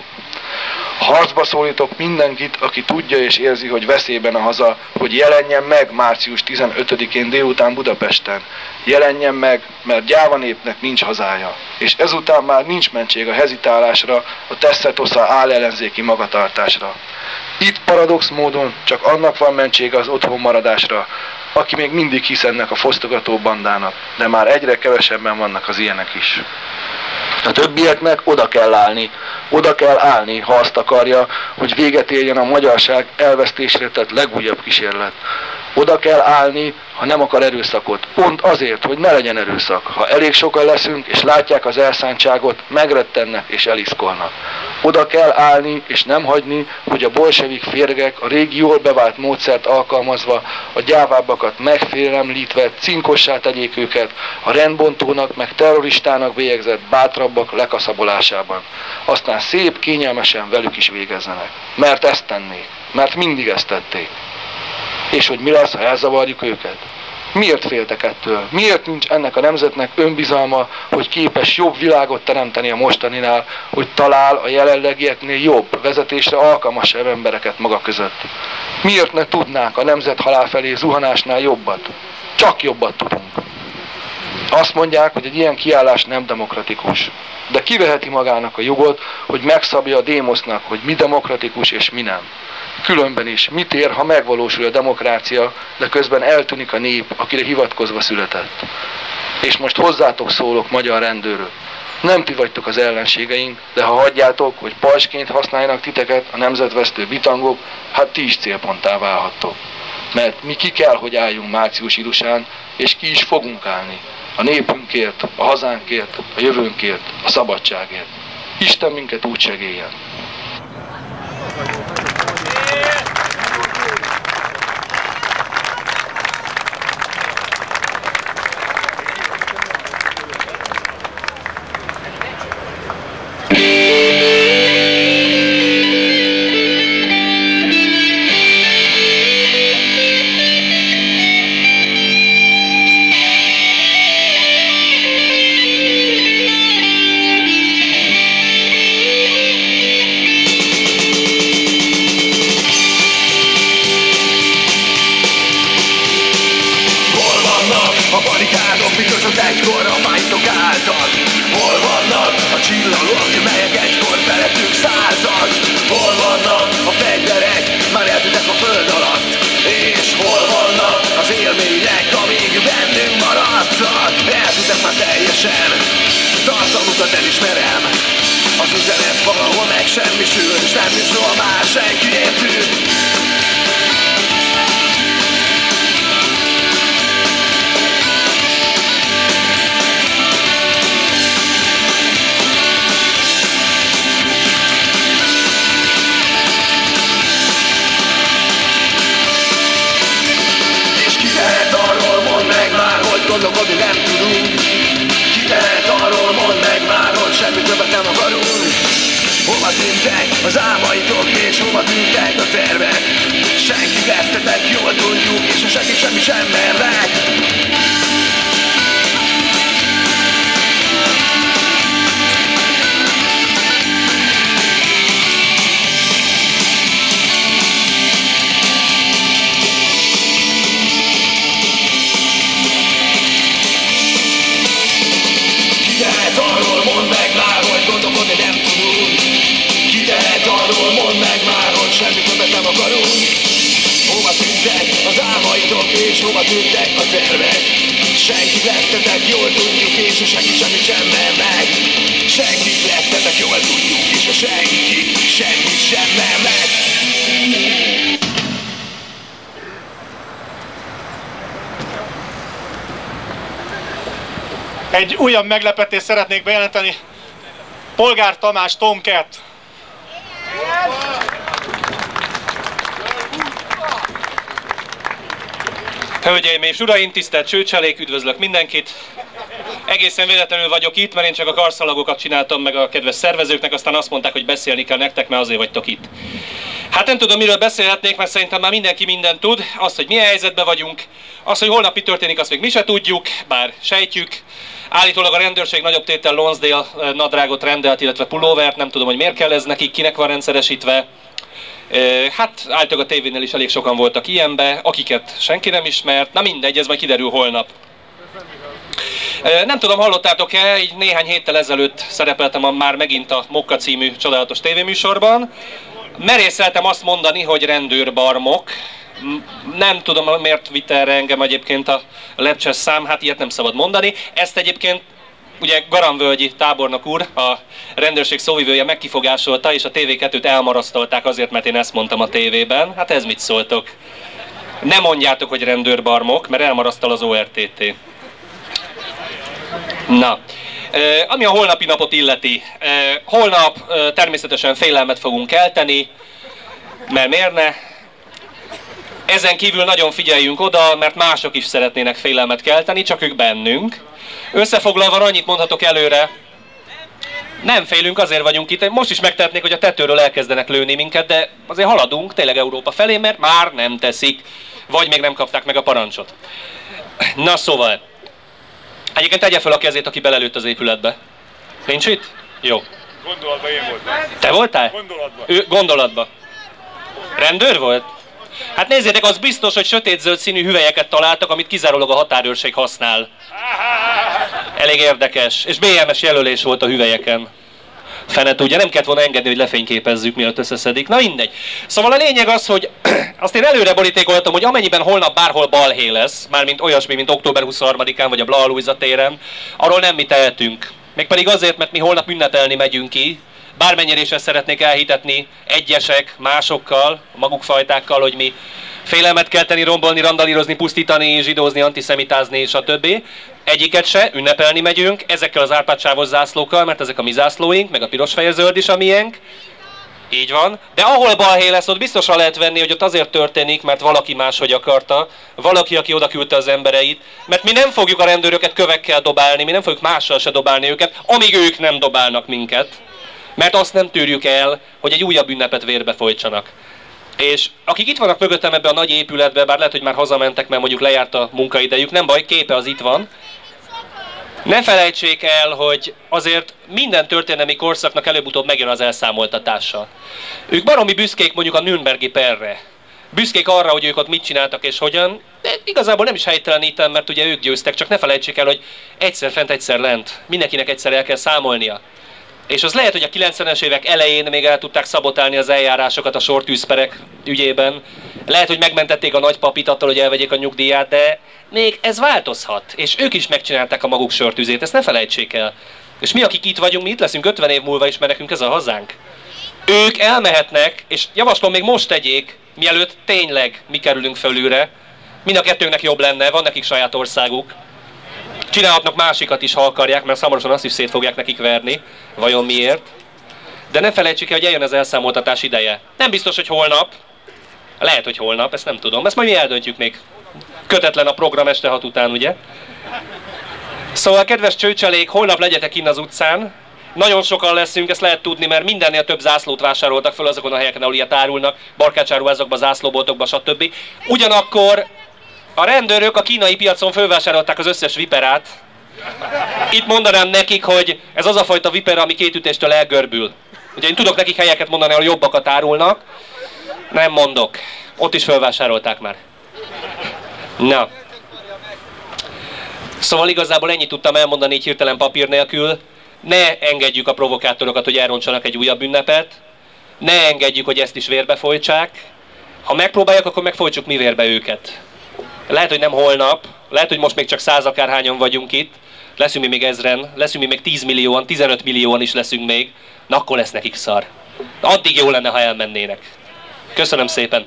Harcba szólítok mindenkit, aki tudja és érzi, hogy veszélyben a haza, hogy jelenjen meg március tizenötödikén délután Budapesten. Jelenjen meg, mert gyáva népnek nincs hazája. És ezután már nincs mentség a hezitálásra, a tesztetosza állellenzéki magatartásra. Itt paradox módon csak annak van mentsége az otthon maradásra, aki még mindig hisz ennek a fosztogató bandának, de már egyre kevesebben vannak az ilyenek is. A többieknek oda kell állni, oda kell állni, ha azt akarja, hogy véget érjen a magyarság elvesztésre tett legújabb kísérlet. Oda kell állni, ha nem akar erőszakot, pont azért, hogy ne legyen erőszak. Ha elég sokan leszünk, és látják az elszántságot, megrettennek és eliszkolnak. Oda kell állni, és nem hagyni, hogy a bolsevik férgek a régi jól bevált módszert alkalmazva, a gyávábbakat megfélemlítve cinkossá tegyék őket, a rendbontónak meg terroristának bélyegzett bátrabbak lekaszabolásában. Aztán szép, kényelmesen velük is végezzenek. Mert ezt tennék, mert mindig ezt tették. És hogy mi lesz, ha elzavarjuk őket? Miért féltek ettől? Miért nincs ennek a nemzetnek önbizalma, hogy képes jobb világot teremteni a mostaninál, hogy talál a jelenlegieknél jobb, vezetésre alkalmasabb embereket maga között? Miért ne tudnánk a nemzet halál felé zuhanásnál jobbat? Csak jobbat tudunk. Azt mondják, hogy egy ilyen kiállás nem demokratikus. De ki veheti magának a jogot, hogy megszabja a démosznak, hogy mi demokratikus és mi nem? Különben is, mit ér, ha megvalósul a demokrácia, de közben eltűnik a nép, akire hivatkozva született. És most hozzátok szólok, magyar rendőrök. Nem ti vagytok az ellenségeink, de ha hagyjátok, hogy pajsként használjanak titeket a nemzetvesztő bitangok, hát ti is célponttá válhattok. Mert mi ki kell, hogy álljunk március idusán, és ki is fogunk állni. A népünkért, a hazánkért, a jövőnkért, a szabadságért. Isten minket úgy segéljen. Tartalmukat elismerem. Az üzenet valahol megsemmisül, és nem is róla már senki értünk. És ki tehet arról, mondd meg már, hogy gondolkodni nem tudunk. Tehet arról, mondd meg már, hogy semmi többet nem akarunk. Hova tűntek az álmaitok, és hova tűntek a tervek? Senki lettetek, jól tudjuk, és a senki semmi sem mernek. Az álmaitok, és hova tűntek a tervek? Senkit lettetek, jól tudjuk, és a senki semmit sem mer meg. Senkit lettetek, jól tudjuk, és a senki semmit sem mer meg. Egy újabb meglepetést szeretnék bejelenteni. Polgár Tamás Tomcat. Hölgyeim és uraim, tisztelt Csőcselék, üdvözlök mindenkit! Egészen véletlenül vagyok itt, mert én csak a karszalagokat csináltam meg a kedves szervezőknek, aztán azt mondták, hogy beszélni kell nektek, mert azért vagytok itt. Hát nem tudom, miről beszélhetnék, mert szerintem már mindenki mindent tud. Azt, hogy milyen helyzetben vagyunk, azt, hogy holnap mi történik, azt még mi se tudjuk, bár sejtjük. Állítólag a rendőrség nagyobb tétel Lonsdale nadrágot rendelt, illetve pulóvert, nem tudom, hogy miért kell ez nekik, kinek van rendszeresítve. Hát állítólag a tévénél is elég sokan voltak ilyenbe, akiket senki nem ismert, na mindegy, ez majd kiderül holnap. Nem tudom, hallottátok-e, így néhány héttel ezelőtt szerepeltem a már megint a Mokka című csodálatos tévéműsorban. Merészeltem azt mondani, hogy rendőrbarmok. Nem tudom, miért vitt erre engem egyébként a lepcses szám, hát ilyet nem szabad mondani. Ezt egyébként ugye Garamvölgyi tábornok úr, a rendőrség szóvivője megkifogásolta, és a té vé kettőt elmarasztalták azért, mert én ezt mondtam a tévében. Hát ez mit szóltok? Nem mondjátok, hogy rendőrbarmok, mert elmarasztal az o er té té. Na, ami a holnapi napot illeti. Holnap természetesen félelmet fogunk kelteni, mert miért ne? Ezen kívül nagyon figyeljünk oda, mert mások is szeretnének félelmet kelteni, csak ők bennünk. Összefoglalva annyit mondhatok előre, nem félünk, azért vagyunk itt. Most is megtehetnék, hogy a tetőről elkezdenek lőni minket, de azért haladunk tényleg Európa felé, mert már nem teszik, vagy még nem kapták meg a parancsot. Na szóval, egyébként tegye fel a kezét, aki belelőtt az épületbe. Nincs itt? Jó. Gondolatban én voltam. Te voltál? Gondolatban. Ő gondolatban. Rendőr volt? Hát nézzétek, az biztos, hogy sötétzöld színű hüvelyeket találtak, amit kizárólag a határőrség használ. Elég érdekes. És bé em es jelölés volt a hüvelyeken. Fene tudja, nem kellett volna engedni, hogy lefényképezzük, mielőtt összeszedik. Na mindegy. Szóval a lényeg az, hogy azt én előre borítékoltam, hogy amennyiben holnap bárhol balhé lesz, mármint olyasmi, mint október huszonharmadikán vagy a Blaha Lujza téren, arról nem mi tehetünk. Mégpedig azért, mert mi holnap ünnepelni megyünk ki, bármennyire is ezt szeretnék elhitetni egyesek másokkal, maguk fajtákkal, hogy mi félelmet kelteni, rombolni, randalírozni, pusztítani, zsidózni, antiszemitázni, stb. Egyiket se, ünnepelni megyünk, ezekkel az árpádsávos zászlókkal, mert ezek a mi zászlóink, meg a piros fehér zöld is a miénk. Így van. De ahol balhé lesz, ott biztosan lehet venni, hogy ott azért történik, mert valaki máshogy akarta, valaki, aki oda küldte az embereit, mert mi nem fogjuk a rendőröket kövekkel dobálni, mi nem fogjuk mással se dobálni őket, amíg ők nem dobálnak minket. Mert azt nem tűrjük el, hogy egy újabb ünnepet vérbe folytsanak. És akik itt vannak mögöttem ebbe a nagy épületbe, bár lehet, hogy már hazamentek, mert mondjuk lejárt a munkaidejük, nem baj, képe az itt van. Ne felejtsék el, hogy azért minden történelmi korszaknak előbb-utóbb megjön az elszámoltatása. Ők baromi büszkék mondjuk a Nürnbergi perre. Büszkék arra, hogy ők ott mit csináltak és hogyan, de igazából nem is helytelenítem, mert ugye ők győztek, csak ne felejtsék el, hogy egyszer fent, egyszer lent. Mindenkinek egyszer el kell számolnia. És az lehet, hogy a kilencvenes évek elején még el tudták szabotálni az eljárásokat a sortűzperek ügyében. Lehet, hogy megmentették a nagypapit attól, hogy elvegyék a nyugdíját, de még ez változhat. És ők is megcsinálták a maguk sortűzét, ezt ne felejtsék el. És mi, akik itt vagyunk, mi itt leszünk ötven év múlva is, mert nekünk ez a hazánk. Ők elmehetnek, és javaslom, még most tegyék, mielőtt tényleg mi kerülünk fölülre. Mind a kettőnknek jobb lenne, van nekik saját országuk. Csinálhatnak másikat is, ha akarják, mert hamarosan azt is szét fogják nekik verni. Vajon miért? De ne felejtsük el, hogy eljön az elszámoltatás ideje. Nem biztos, hogy holnap. Lehet, hogy holnap, ezt nem tudom. Ezt majd mi eldöntjük még. Kötetlen a program este hat után, ugye? Szóval, kedves csőcselék, holnap legyetek innen az utcán. Nagyon sokan leszünk, ezt lehet tudni, mert mindennél több zászlót vásároltak fel azokon a helyeken, ahol ilyet árulnak, barkácsáruházakban, zászlóboltokban, stb. Ugyanakkor a rendőrök a kínai piacon fölvásárolták az összes viperát. Itt mondanám nekik, hogy ez az a fajta vipera, ami két ütéstől elgörbül. Ugye én tudok nekik helyeket mondani, ahol jobbakat árulnak. Nem mondok. Ott is fölvásárolták már. Na. Szóval igazából ennyit tudtam elmondani így hirtelen papír nélkül. Ne engedjük a provokátorokat, hogy elrontsanak egy újabb ünnepet. Ne engedjük, hogy ezt is vérbe folytsák. Ha megpróbálják, akkor megfojtsuk mi vérbe őket. Lehet, hogy nem holnap, lehet, hogy most még csak száz akárhányan vagyunk itt, leszünk mi még ezren, leszünk mi még tízmillióan, tizenöt millióan is leszünk még, na akkor lesz nekik szar. Addig jó lenne, ha elmennének. Köszönöm szépen!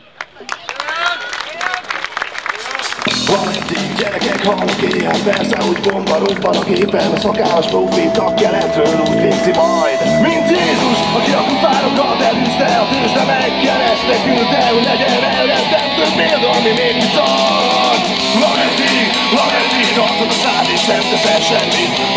Valentin gyerekek hallok éjjel, persze úgy bomba robban a képen, a szakállas profétak keletről úgy végzi majd. Mint Jézus, aki a kupárokat elűzte, a tőzsde megkereszte, küldte, hogy legyen elrettentő példalmi még mit tart. Valentin, Valentin, tartod a szád és nem teszel semmit.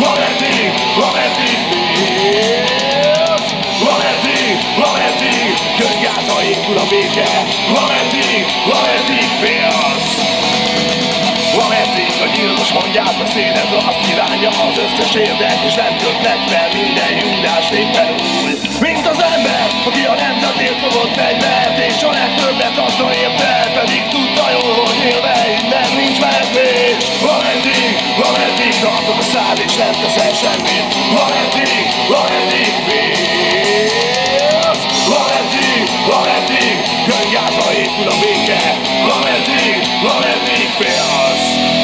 épül a béke, ameddig, ameddig félsz. Ameddig a gyilkos mondják a szédet, azt kívánja az összes érdek, és nem kötnek fel minden júdás éppen úgy. Mint az ember, aki a nemzetért fogott fegyvert, és a legtöbbet azzal érte, pedig tudta jól, hogy élve innen nincs mentés. Ameddig, ameddig tartod a szád, és nem teszel semmit. Ameddig, ameddig félsz. Ameddig, ameddig könnyába épül a béke. Ameddig, ameddig félsz.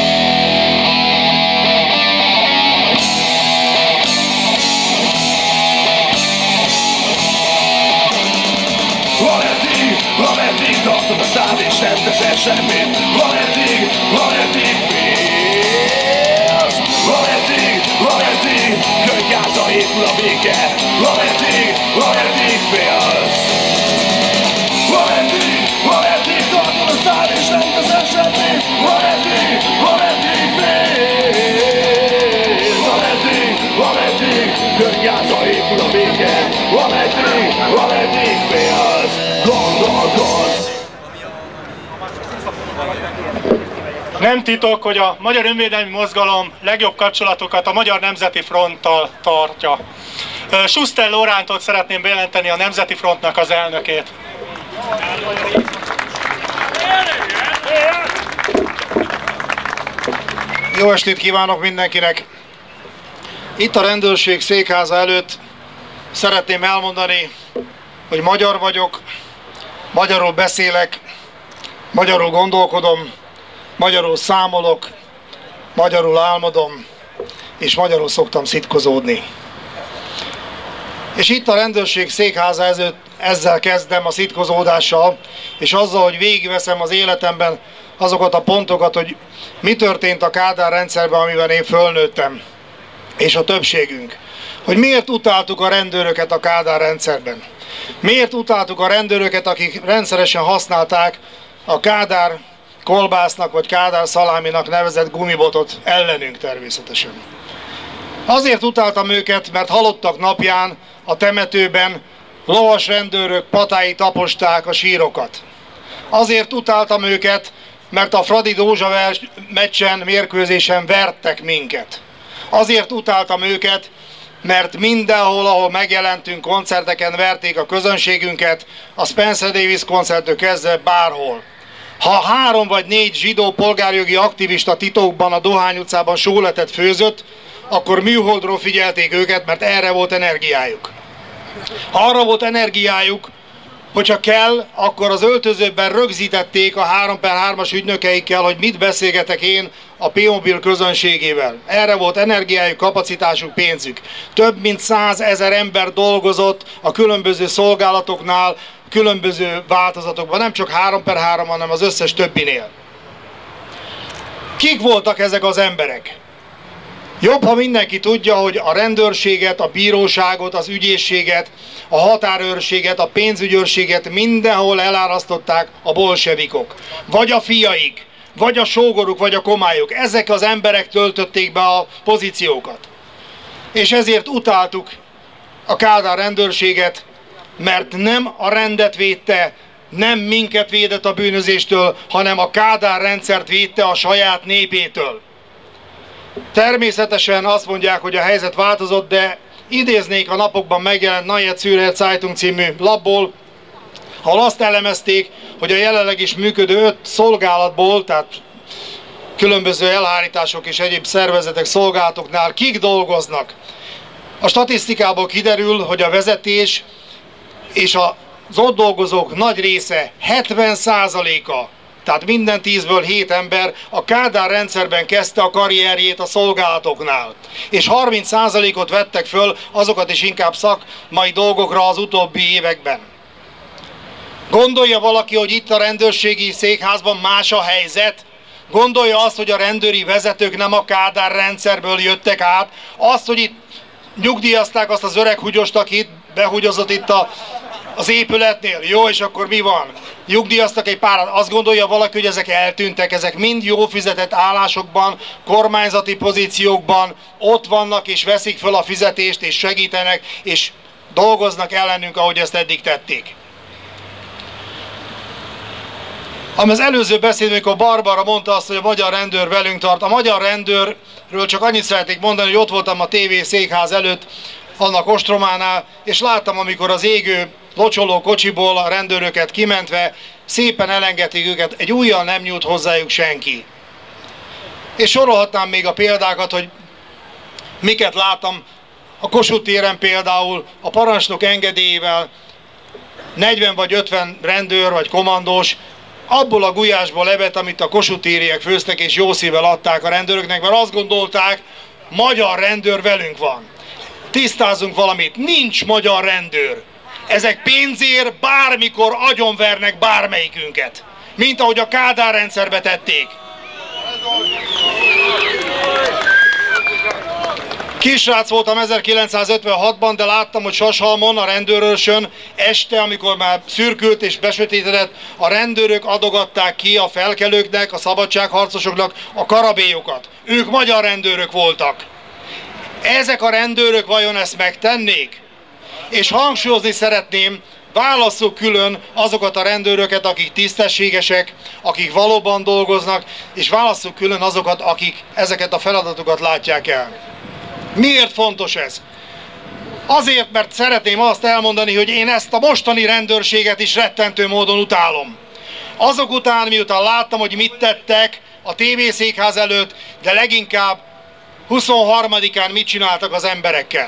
Ameddig, ameddig tartod a szád, és nem teszel semmit. Ameddig, ameddig félsz. Ameddig, ameddig könnyába épül a béke. Ameddig, ameddig félsz. Ameddig, ameddig tartod a szád, és nem teszel semmit. Ameddig, ameddig félsz. Ameddig, ameddig könnyába épül a béke. Ameddig, ameddig félsz. Gondolkodsz. Nem titok, hogy a Magyar Önvédelmi Mozgalom legjobb kapcsolatokat a Magyar Nemzeti Fronttal tartja. Schuster Lórántot szeretném bejelenteni a Nemzeti Frontnak az elnökét. Jó estét kívánok mindenkinek! Itt a rendőrség székháza előtt szeretném elmondani, hogy magyar vagyok, magyarul beszélek, magyarul gondolkodom, magyarul számolok, magyarul álmodom, és magyarul szoktam szitkozódni. És itt a rendőrség székháza előtt ezzel kezdem, a szitkozódással, és azzal, hogy végigveszem az életemben azokat a pontokat, hogy mi történt a Kádár rendszerben, amiben én fölnőttem, és a többségünk. Hogy miért utáltuk a rendőröket a Kádár rendszerben. Miért utáltuk a rendőröket, akik rendszeresen használták a Kádár kolbásznak vagy Kádár szaláminak nevezett gumibotot ellenünk természetesen. Azért utáltam őket, mert halottak napján a temetőben lovas rendőrök patái taposták a sírokat. Azért utáltam őket, mert a Fradi Dózsa meccsen, mérkőzésen vertek minket. Azért utáltam őket, mert mindenhol, ahol megjelentünk koncerteken, verték a közönségünket, a Spencer Davis koncerttől kezdve bárhol. Ha három vagy négy zsidó polgárjogi aktivista titokban a Dohány utcában sóletet főzött, akkor műholdról figyelték őket, mert erre volt energiájuk. Ha arra volt energiájuk, hogyha kell, akkor az öltözőben rögzítették a három per hármas ügynökeikkel, hogy mit beszélgetek én a P-mobil közönségével. Erre volt energiájuk, kapacitásuk, pénzük. Több mint százezer ember dolgozott a különböző szolgálatoknál, különböző változatokban, nem csak három per három, hanem az összes többinél. Kik voltak ezek az emberek? Jobb, ha mindenki tudja, hogy a rendőrséget, a bíróságot, az ügyészséget, a határőrséget, a pénzügyőrséget mindenhol elárasztották a bolsevikok. Vagy a fiaik, vagy a sógoruk, vagy a komályok. Ezek az emberek töltötték be a pozíciókat. És ezért utáltuk a Kádár rendőrséget, mert nem a rendet védte, nem minket védett a bűnözéstől, hanem a Kádár rendszert védte a saját népétől. Természetesen azt mondják, hogy a helyzet változott, de idéznék a napokban megjelent Neue Zürcher Zeitung című lapból, ahol azt elemezték, hogy a jelenleg is működő öt szolgálatból, tehát különböző elhárítások és egyéb szervezetek, szolgálatoknál kik dolgoznak. A statisztikából kiderül, hogy a vezetés és az ott dolgozók nagy része, hetven százaléka, tehát minden tízből hét ember a Kádár rendszerben kezdte a karrierjét a szolgálatoknál. És harminc százalékot vettek föl, azokat is inkább szakmai dolgokra az utóbbi években. Gondolja valaki, hogy itt a rendőrségi székházban más a helyzet? Gondolja azt, hogy a rendőri vezetők nem a Kádár rendszerből jöttek át? Azt, hogy itt nyugdíjazták azt az öreg húgyost, aki itt behúgyozott itt a az épületnél. Jó, és akkor mi van? Nyugdíjaztak egy párat. Azt gondolja valaki, hogy ezek eltűntek, ezek mind jó fizetett állásokban, kormányzati pozíciókban ott vannak, és veszik fel a fizetést, és segítenek, és dolgoznak ellenünk, ahogy ezt eddig tették. Ami az előző beszédben, amikor Barbara mondta azt, hogy a magyar rendőr velünk tart. A magyar rendőrről csak annyit szeretnék mondani, hogy ott voltam a té vé székház előtt, annak ostrománál, és láttam, amikor az égő locsoló kocsiból a rendőröket kimentve szépen elengedték őket, egy ujjal nem nyújt hozzájuk senki. És sorolhatnám még a példákat, hogy miket láttam a Kossuth téren például, a parancsnok engedélyével negyven vagy ötven rendőr vagy kommandós abból a gulyásból levet, amit a Kossuth tériek főztek, és jó szívvel adták a rendőröknek, mert azt gondolták, magyar rendőr velünk van. Tisztázunk valamit, nincs magyar rendőr. Ezek pénzért bármikor agyonvernek bármelyikünket, mint ahogy a Kádár rendszerbe tették. Kisrác voltam ezerkilencszázötvenhatban, de láttam, hogy Sashalmon, a rendőrőrsön este, amikor már szürkült és besötétedett, a rendőrök adogatták ki a felkelőknek, a szabadságharcosoknak a karabélyokat. Ők magyar rendőrök voltak. Ezek a rendőrök vajon ezt megtennék? És hangsúlyozni szeretném, válasszuk külön azokat a rendőröket, akik tisztességesek, akik valóban dolgoznak, és válasszuk külön azokat, akik ezeket a feladatokat látják el. Miért fontos ez? Azért, mert szeretném azt elmondani, hogy én ezt a mostani rendőrséget is rettentő módon utálom. Azok után, miután láttam, hogy mit tettek a té vé székház előtt, de leginkább huszonharmadikán mit csináltak az emberekkel.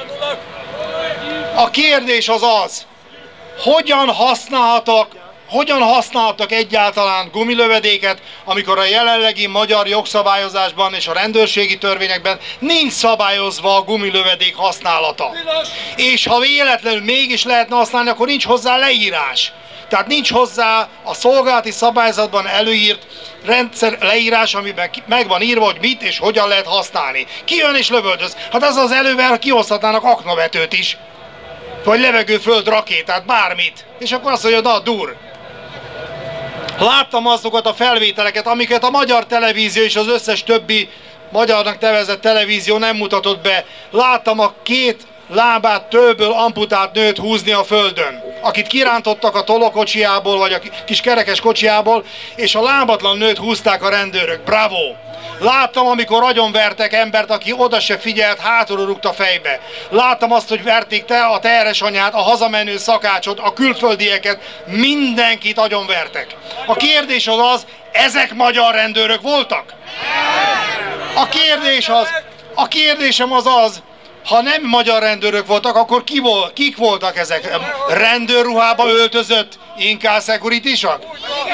A kérdés az az, hogyan használhatok, hogyan használtak egyáltalán gumilövedéket, amikor a jelenlegi magyar jogszabályozásban és a rendőrségi törvényekben nincs szabályozva a gumilövedék használata. És ha véletlenül mégis lehetne használni, akkor nincs hozzá leírás. Tehát nincs hozzá a szolgálati szabályzatban előírt rendszer leírás, amiben meg van írva, hogy mit és hogyan lehet használni. Ki jön és lövöldöz? Hát ez az elővel kihozhatnának aknavetőt is. Vagy levegőföld rakétát, bármit. És akkor azt mondja, na dur. Láttam azokat a felvételeket, amiket a magyar televízió és az összes többi magyarnak nevezett televízió nem mutatott be. Láttam a két lábát tőből amputált nőt húzni a földön, akit kirántottak a tolókocsiából, vagy a kis kerekes kocsiából, és a lábatlan nőt húzták a rendőrök. Bravo! Láttam, amikor agyonvertek embert, aki oda se figyelt, hátulról rúgta fejbe. Láttam azt, hogy verték te a teres anyát, a hazamenő szakácsot, a külföldieket, mindenkit agyonvertek. A kérdés az az, ezek magyar rendőrök voltak? A kérdés az, a kérdésem az az, ha nem magyar rendőrök voltak, akkor ki vol, kik voltak ezek? Rendőrruhába öltözött inkább security-sak?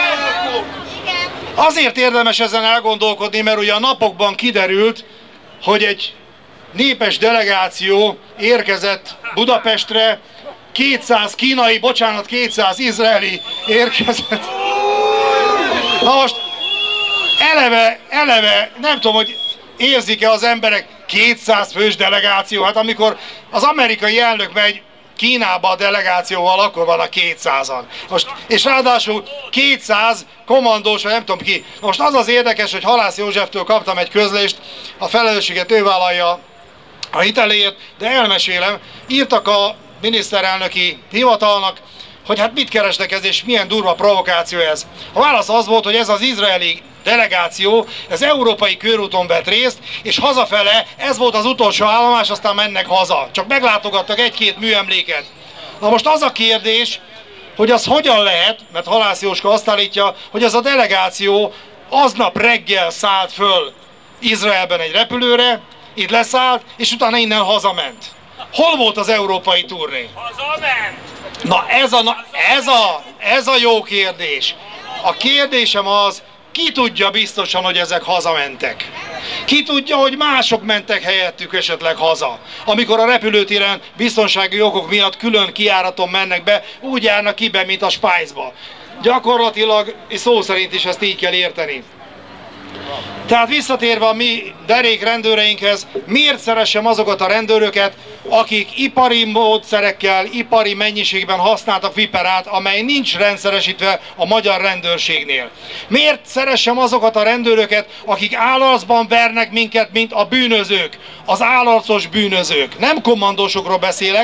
Azért érdemes ezen elgondolkodni, mert ugye a napokban kiderült, hogy egy népes delegáció érkezett Budapestre, kétszáz kínai, bocsánat, kétszáz izraeli érkezett. Na most eleve, eleve, nem tudom, hogy érzik-e az emberek, kétszáz fős delegáció, hát amikor az amerikai elnök megy Kínába a delegációval, akkor van a kétszázan. Most, és ráadásul kétszáz kommandós, vagy nem tudom ki. Most az az érdekes, hogy Halász Józseftől kaptam egy közlést, a felelősséget ő vállalja a hiteléért, de elmesélem, írtak a miniszterelnöki hivatalnak, hogy hát mit keresnek ez, és milyen durva provokáció ez. A válasz az volt, hogy ez az izraeli delegáció, ez európai körúton vett részt, és hazafele ez volt az utolsó állomás, aztán mennek haza. Csak meglátogattak egy-két műemléket. Na most az a kérdés, hogy az hogyan lehet, mert Halász Jóska azt állítja, hogy ez a delegáció aznap reggel szállt föl Izraelben egy repülőre, itt leszállt, és utána innen hazament. Hol volt az európai turné? Hazament! Na ez a, na, ez a, ez a jó kérdés. A kérdésem az, ki tudja biztosan, hogy ezek hazamentek? Ki tudja, hogy mások mentek helyettük esetleg haza? Amikor a repülőtéren biztonsági okok miatt külön kijáraton mennek be, úgy járnak ki be, mint a Spice-ba. Gyakorlatilag, és szó szerint is ezt így kell érteni. Tehát visszatérve a mi derék rendőreinkhez, miért szeressem azokat a rendőröket, akik ipari módszerekkel, ipari mennyiségben használtak viperát, amely nincs rendszeresítve a magyar rendőrségnél? Miért szeressem azokat a rendőröket, akik állarcban vernek minket, mint a bűnözők, az állarcos bűnözők? Nem kommandósokról beszélek,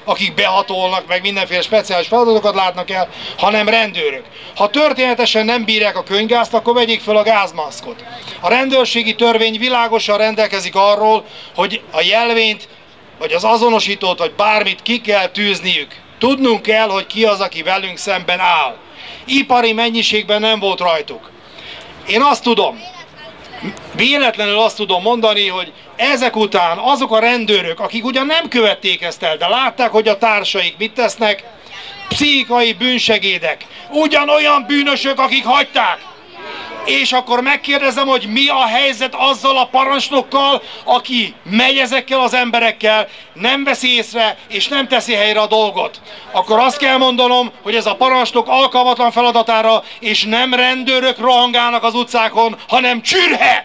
akik behatolnak, meg mindenféle speciális feladatokat látnak el, hanem rendőrök. Ha történetesen nem bírják a könyvgázt, akkor vegyék fel a gázmaszkot. A rendőrségi törvény világosan rendelkezik arról, hogy a jelvényt, vagy az azonosítót, vagy bármit ki kell tűzniük. Tudnunk kell, hogy ki az, aki velünk szemben áll. Ipari mennyiségben nem volt rajtuk. Én azt tudom, véletlenül azt tudom mondani, hogy ezek után azok a rendőrök, akik ugyan nem követték ezt el, de látták, hogy a társaik mit tesznek, pszichikai bűnsegédek, ugyanolyan bűnösök, akik hagyták. És akkor megkérdezem, hogy mi a helyzet azzal a parancsnokkal, aki megy ezekkel az emberekkel, nem veszi észre és nem teszi helyre a dolgot. Akkor azt kell mondanom, hogy ez a parancsnok alkalmatlan feladatára, és nem rendőrök rohangálnak az utcákon, hanem csürhe!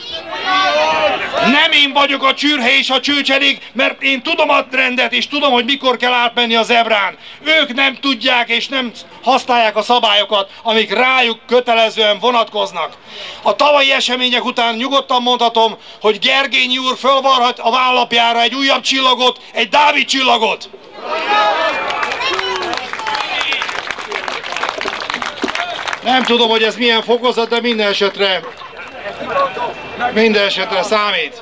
Nem én vagyok a csürhe és a csőcselék, mert én tudom a rendet, és tudom, hogy mikor kell átmenni a zebrán. Ők nem tudják és nem használják a szabályokat, amik rájuk kötelezően vonatkoznak. A tavalyi események után nyugodtan mondhatom, hogy Gergényi úr fölvarhat a vállapjára egy újabb csillagot, egy Dávid csillagot. Nem tudom, hogy ez milyen fokozat, de minden esetre Minden esetre számít.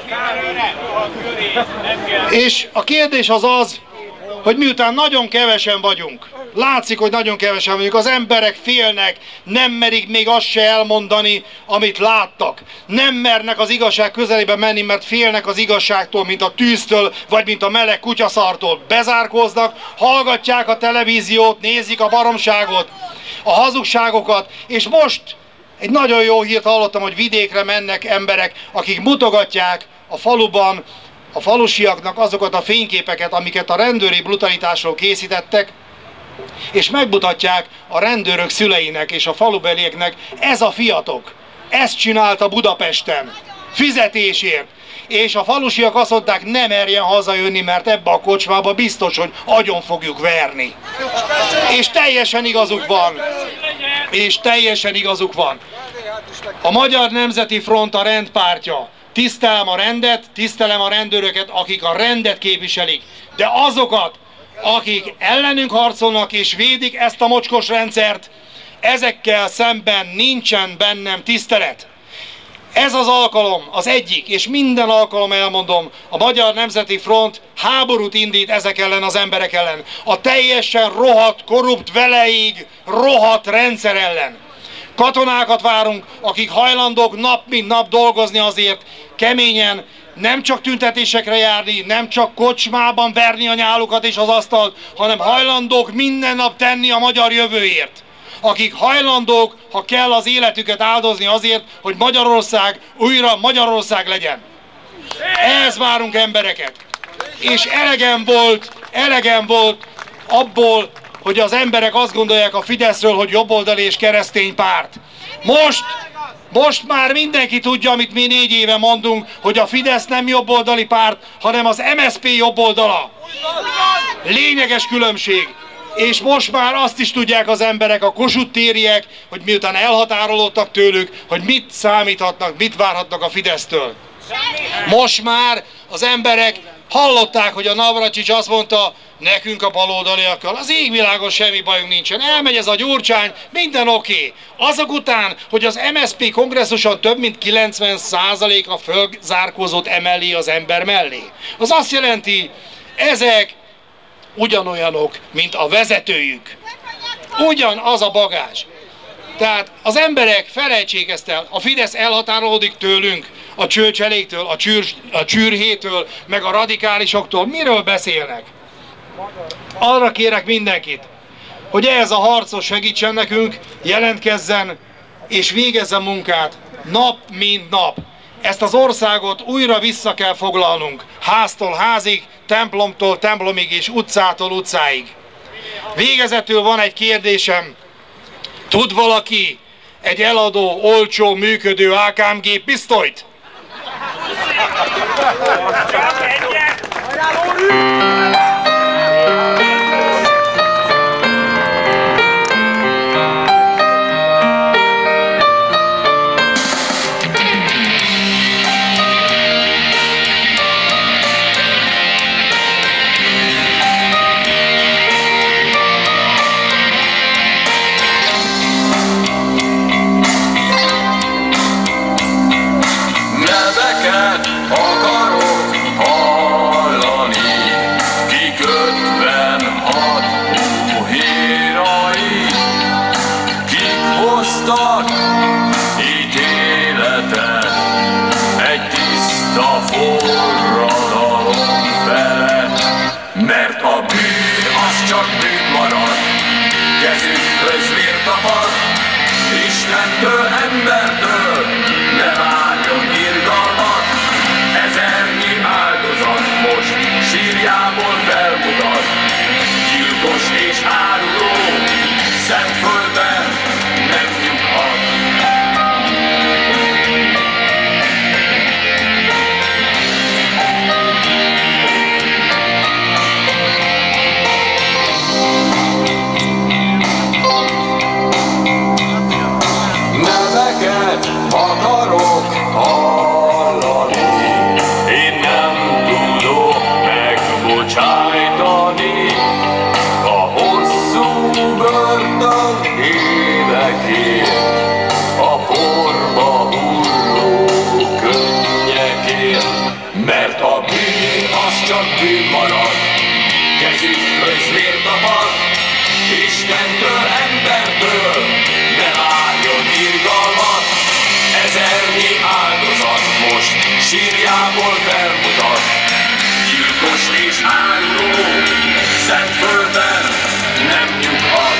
És a kérdés az az, hogy miután nagyon kevesen vagyunk, látszik, hogy nagyon kevesen vagyunk, az emberek félnek, nem merik még azt se elmondani, amit láttak. Nem mernek az igazság közelébe menni, mert félnek az igazságtól, mint a tűztől, vagy mint a meleg kutyaszartól. Bezárkóznak, hallgatják a televíziót, nézik a baromságot, a hazugságokat, és most egy nagyon jó hírt hallottam, hogy vidékre mennek emberek, akik mutogatják a faluban a falusiaknak azokat a fényképeket, amiket a rendőri brutalitásról készítettek, és megmutatják a rendőrök szüleinek és a falubelieknek, ez a fiatok, ezt csinálta Budapesten, fizetésért. És a falusiak azt mondták, ne merjen hazajönni, mert ebbe a kocsmába biztos, hogy agyon fogjuk verni. És teljesen igazuk van. És teljesen igazuk van. A Magyar Nemzeti Front a rendpártja. Tisztelem a rendet, tisztelem a rendőröket, akik a rendet képviselik. De azokat, akik ellenünk harcolnak és védik ezt a mocskos rendszert, ezekkel szemben nincsen bennem tisztelet. Ez az alkalom, az egyik, és minden alkalom elmondom, a Magyar Nemzeti Front háborút indít ezek ellen az emberek ellen. A teljesen rohadt, korrupt, veleig rohadt rendszer ellen. Katonákat várunk, akik hajlandók nap mint nap dolgozni azért, keményen, nem csak tüntetésekre járni, nem csak kocsmában verni a nyálukat és az asztalt, hanem hajlandók minden nap tenni a magyar jövőért. Akik hajlandók, ha kell, az életüket áldozni azért, hogy Magyarország újra Magyarország legyen. Ehhez várunk embereket. És elegem volt, elegem volt abból, hogy az emberek azt gondolják a Fideszről, hogy jobboldali és keresztény párt. Most, most már mindenki tudja, amit mi négy éve mondunk, hogy a Fidesz nem jobboldali párt, hanem az em es zé pé jobboldala. Lényeges különbség. És most már azt is tudják az emberek, a Kossuth tériek, hogy miután elhatárolódtak tőlük, hogy mit számíthatnak, mit várhatnak a Fidesztől. Most már az emberek hallották, hogy a Navracsics azt mondta, nekünk a baloldaliakkal, az égvilágon semmi bajunk nincsen, elmegy ez a Gyurcsány, minden oké. Okay. Azok után, hogy az em es zé pé kongresszuson több mint kilencven százaléka fölzárkózott emellé az ember mellé. Az azt jelenti, ezek ugyanolyanok, mint a vezetőjük. Ugyanaz a bagázs. Tehát az emberek felejtsék ezt el, a Fidesz elhatárolódik tőlünk, a csőcseléktől, a, csűr, a csűrhétől, meg a radikálisoktól. Miről beszélnek? Arra kérek mindenkit, hogy ehhez a harcos segítsen nekünk, jelentkezzen és végezzen munkát nap mint nap. Ezt az országot újra vissza kell foglalnunk, háztól házig, templomtól templomig és utcától utcáig. Végezetül van egy kérdésem. Tud valaki egy eladó, olcsó, működő á ká em géppisztolyt? mert a bűn az csak bűn marad, kezünkhöz vér tapad, Istentől, embertől ne várjon irgalmat, ezernyi áldozat most sírjából felmutat, gyilkos és áruló, Szentföldben nem nyughat. Neveket akarok hallani, én nem tudok megbocsájtani a hosszú börtön évekért, a porba hulló könnyekért, mert a bűn az csak bűn marad, kezünkhöz vér tapad, Istentől, embertől ne várjon irgalmat, ezernyi áldozat most sírjából felmutat, gyilkos és áruló, Szentföldben nem nyughat.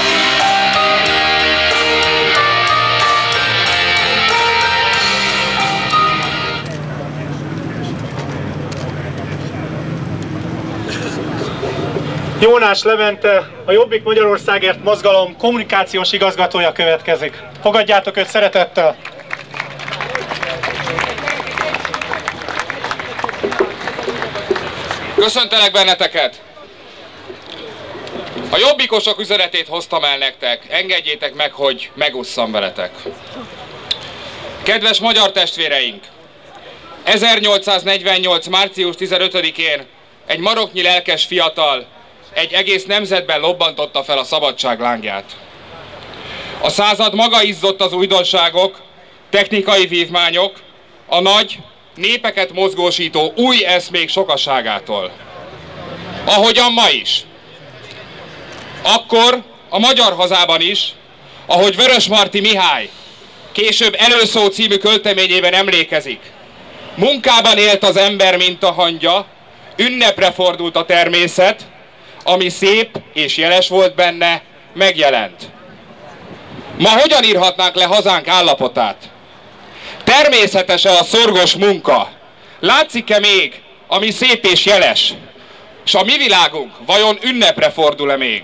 Jónás Levente, a Jobbik Magyarországért Mozgalom kommunikációs igazgatója következik. Fogadjátok őt szeretettel! Köszöntelek benneteket! A jobbikosok üzenetét hoztam el nektek, engedjétek meg, hogy megosszam veletek. Kedves magyar testvéreink! ezernyolcszáznegyvennyolc. március tizenötödikén egy maroknyi lelkes fiatal egy egész nemzetben lobbantotta fel a szabadság lángját. A század maga izzott az újdonságok, technikai vívmányok, a nagy, népeket mozgósító új eszmék sokaságától. Ahogyan ma is. Akkor a magyar hazában is, ahogy Vörösmarty Mihály később Előszó című költeményében emlékezik, munkában élt az ember, mint a hangya, ünnepre fordult a természet, ami szép és jeles volt benne, megjelent. Ma hogyan írhatnánk le hazánk állapotát? Természetes-e a szorgos munka? Látszik-e még, ami szép és jeles? És a mi világunk vajon ünnepre fordul-e még?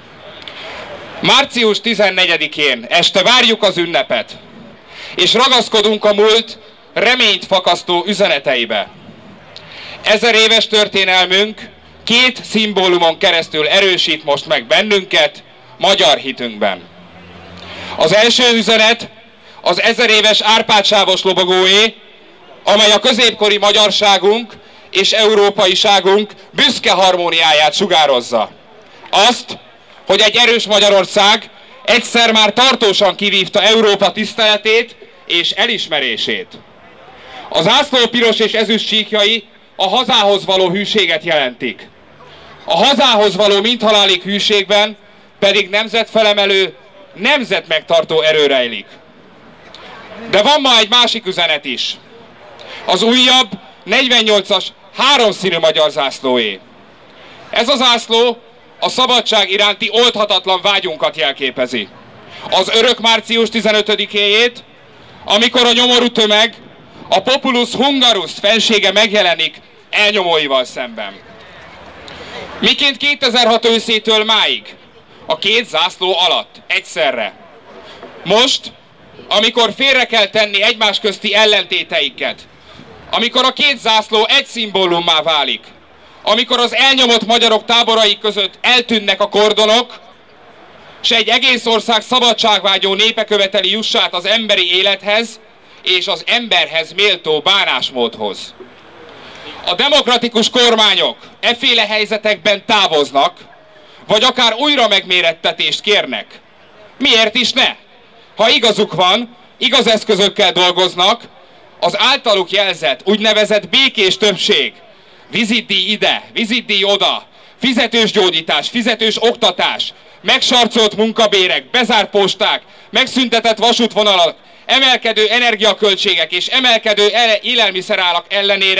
március tizennegyedikén este várjuk az ünnepet, és ragaszkodunk a múlt reményt fakasztó üzeneteibe. Ezer éves történelmünk két szimbólumon keresztül erősít most meg bennünket magyar hitünkben. Az első üzenet az ezer éves Árpád-sávos lobogóé, amely a középkori magyarságunk és európaiságunk büszke harmóniáját sugározza. Azt, hogy egy erős Magyarország egyszer már tartósan kivívta Európa tiszteletét és elismerését. A zászló piros és ezüst síkjai a hazához való hűséget jelentik. A hazához való mindhalálig hűségben pedig nemzetfelemelő, nemzetmegtartó erő rejlik. De van ma egy másik üzenet is. Az újabb negyvennyolcas háromszínű magyar zászlóé. Ez a zászló a szabadság iránti oldhatatlan vágyunkat jelképezi. Az örök március tizenötödikéjét, amikor a nyomorú tömeg, a populus hungarus fensége megjelenik elnyomóival szemben. Miként kétezer-hat őszétől máig, a két zászló alatt, egyszerre. Most, amikor félre kell tenni egymás közti ellentéteiket, amikor a két zászló egy szimbólummá válik, amikor az elnyomott magyarok táborai között eltűnnek a kordonok, s egy egész ország szabadságvágyó népe követeli jussát az emberi élethez és az emberhez méltó bánásmódhoz. A demokratikus kormányok efféle helyzetekben távoznak, vagy akár újra megmérettetést kérnek. Miért is ne? Ha igazuk van, igaz eszközökkel dolgoznak, az általuk jelzett úgynevezett békés többség, vizitdíj ide, vizitdíj oda, fizetős gyógyítás, fizetős oktatás, megsarcolt munkabérek, bezárt posták, megszüntetett vasútvonalak, emelkedő energiaköltségek és emelkedő élelmiszerárak ellenére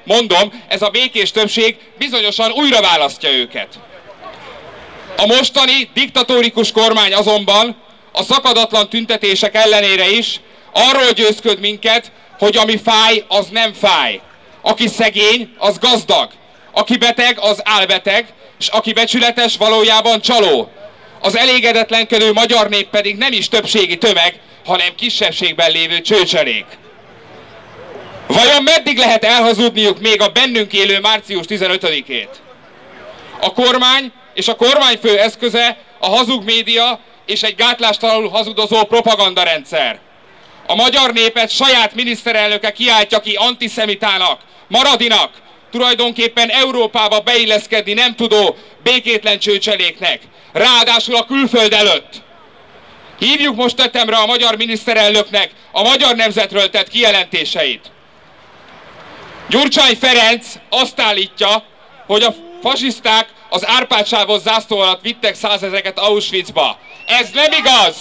mondom, ez a békés többség bizonyosan újra választja őket. A mostani diktatórikus kormány azonban a szakadatlan tüntetések ellenére is arról győzköd minket, hogy ami fáj, az nem fáj. Aki szegény, az gazdag. Aki beteg, az álbeteg, és aki becsületes, valójában csaló. Az elégedetlenkedő magyar nép pedig nem is többségi tömeg, hanem kisebbségben lévő csőcselék. Vajon meddig lehet elhazudniuk még a bennünk élő március tizenötödikét? A kormány és a kormányfő eszköze a hazug média és egy gátlástalanul hazudozó propagandarendszer. A magyar népet saját miniszterelnöke kiáltja ki antiszemitának, maradinak, tulajdonképpen Európába beilleszkedni nem tudó békétlen csőcseléknek, ráadásul a külföld előtt. Hívjuk most tetemre a magyar miniszterelnöknek a magyar nemzetről tett kijelentéseit. Gyurcsány Ferenc azt állítja, hogy a fasiszták az Árpád-sávos zászló alatt vittek százezreket Auschwitzba. Ez nem igaz!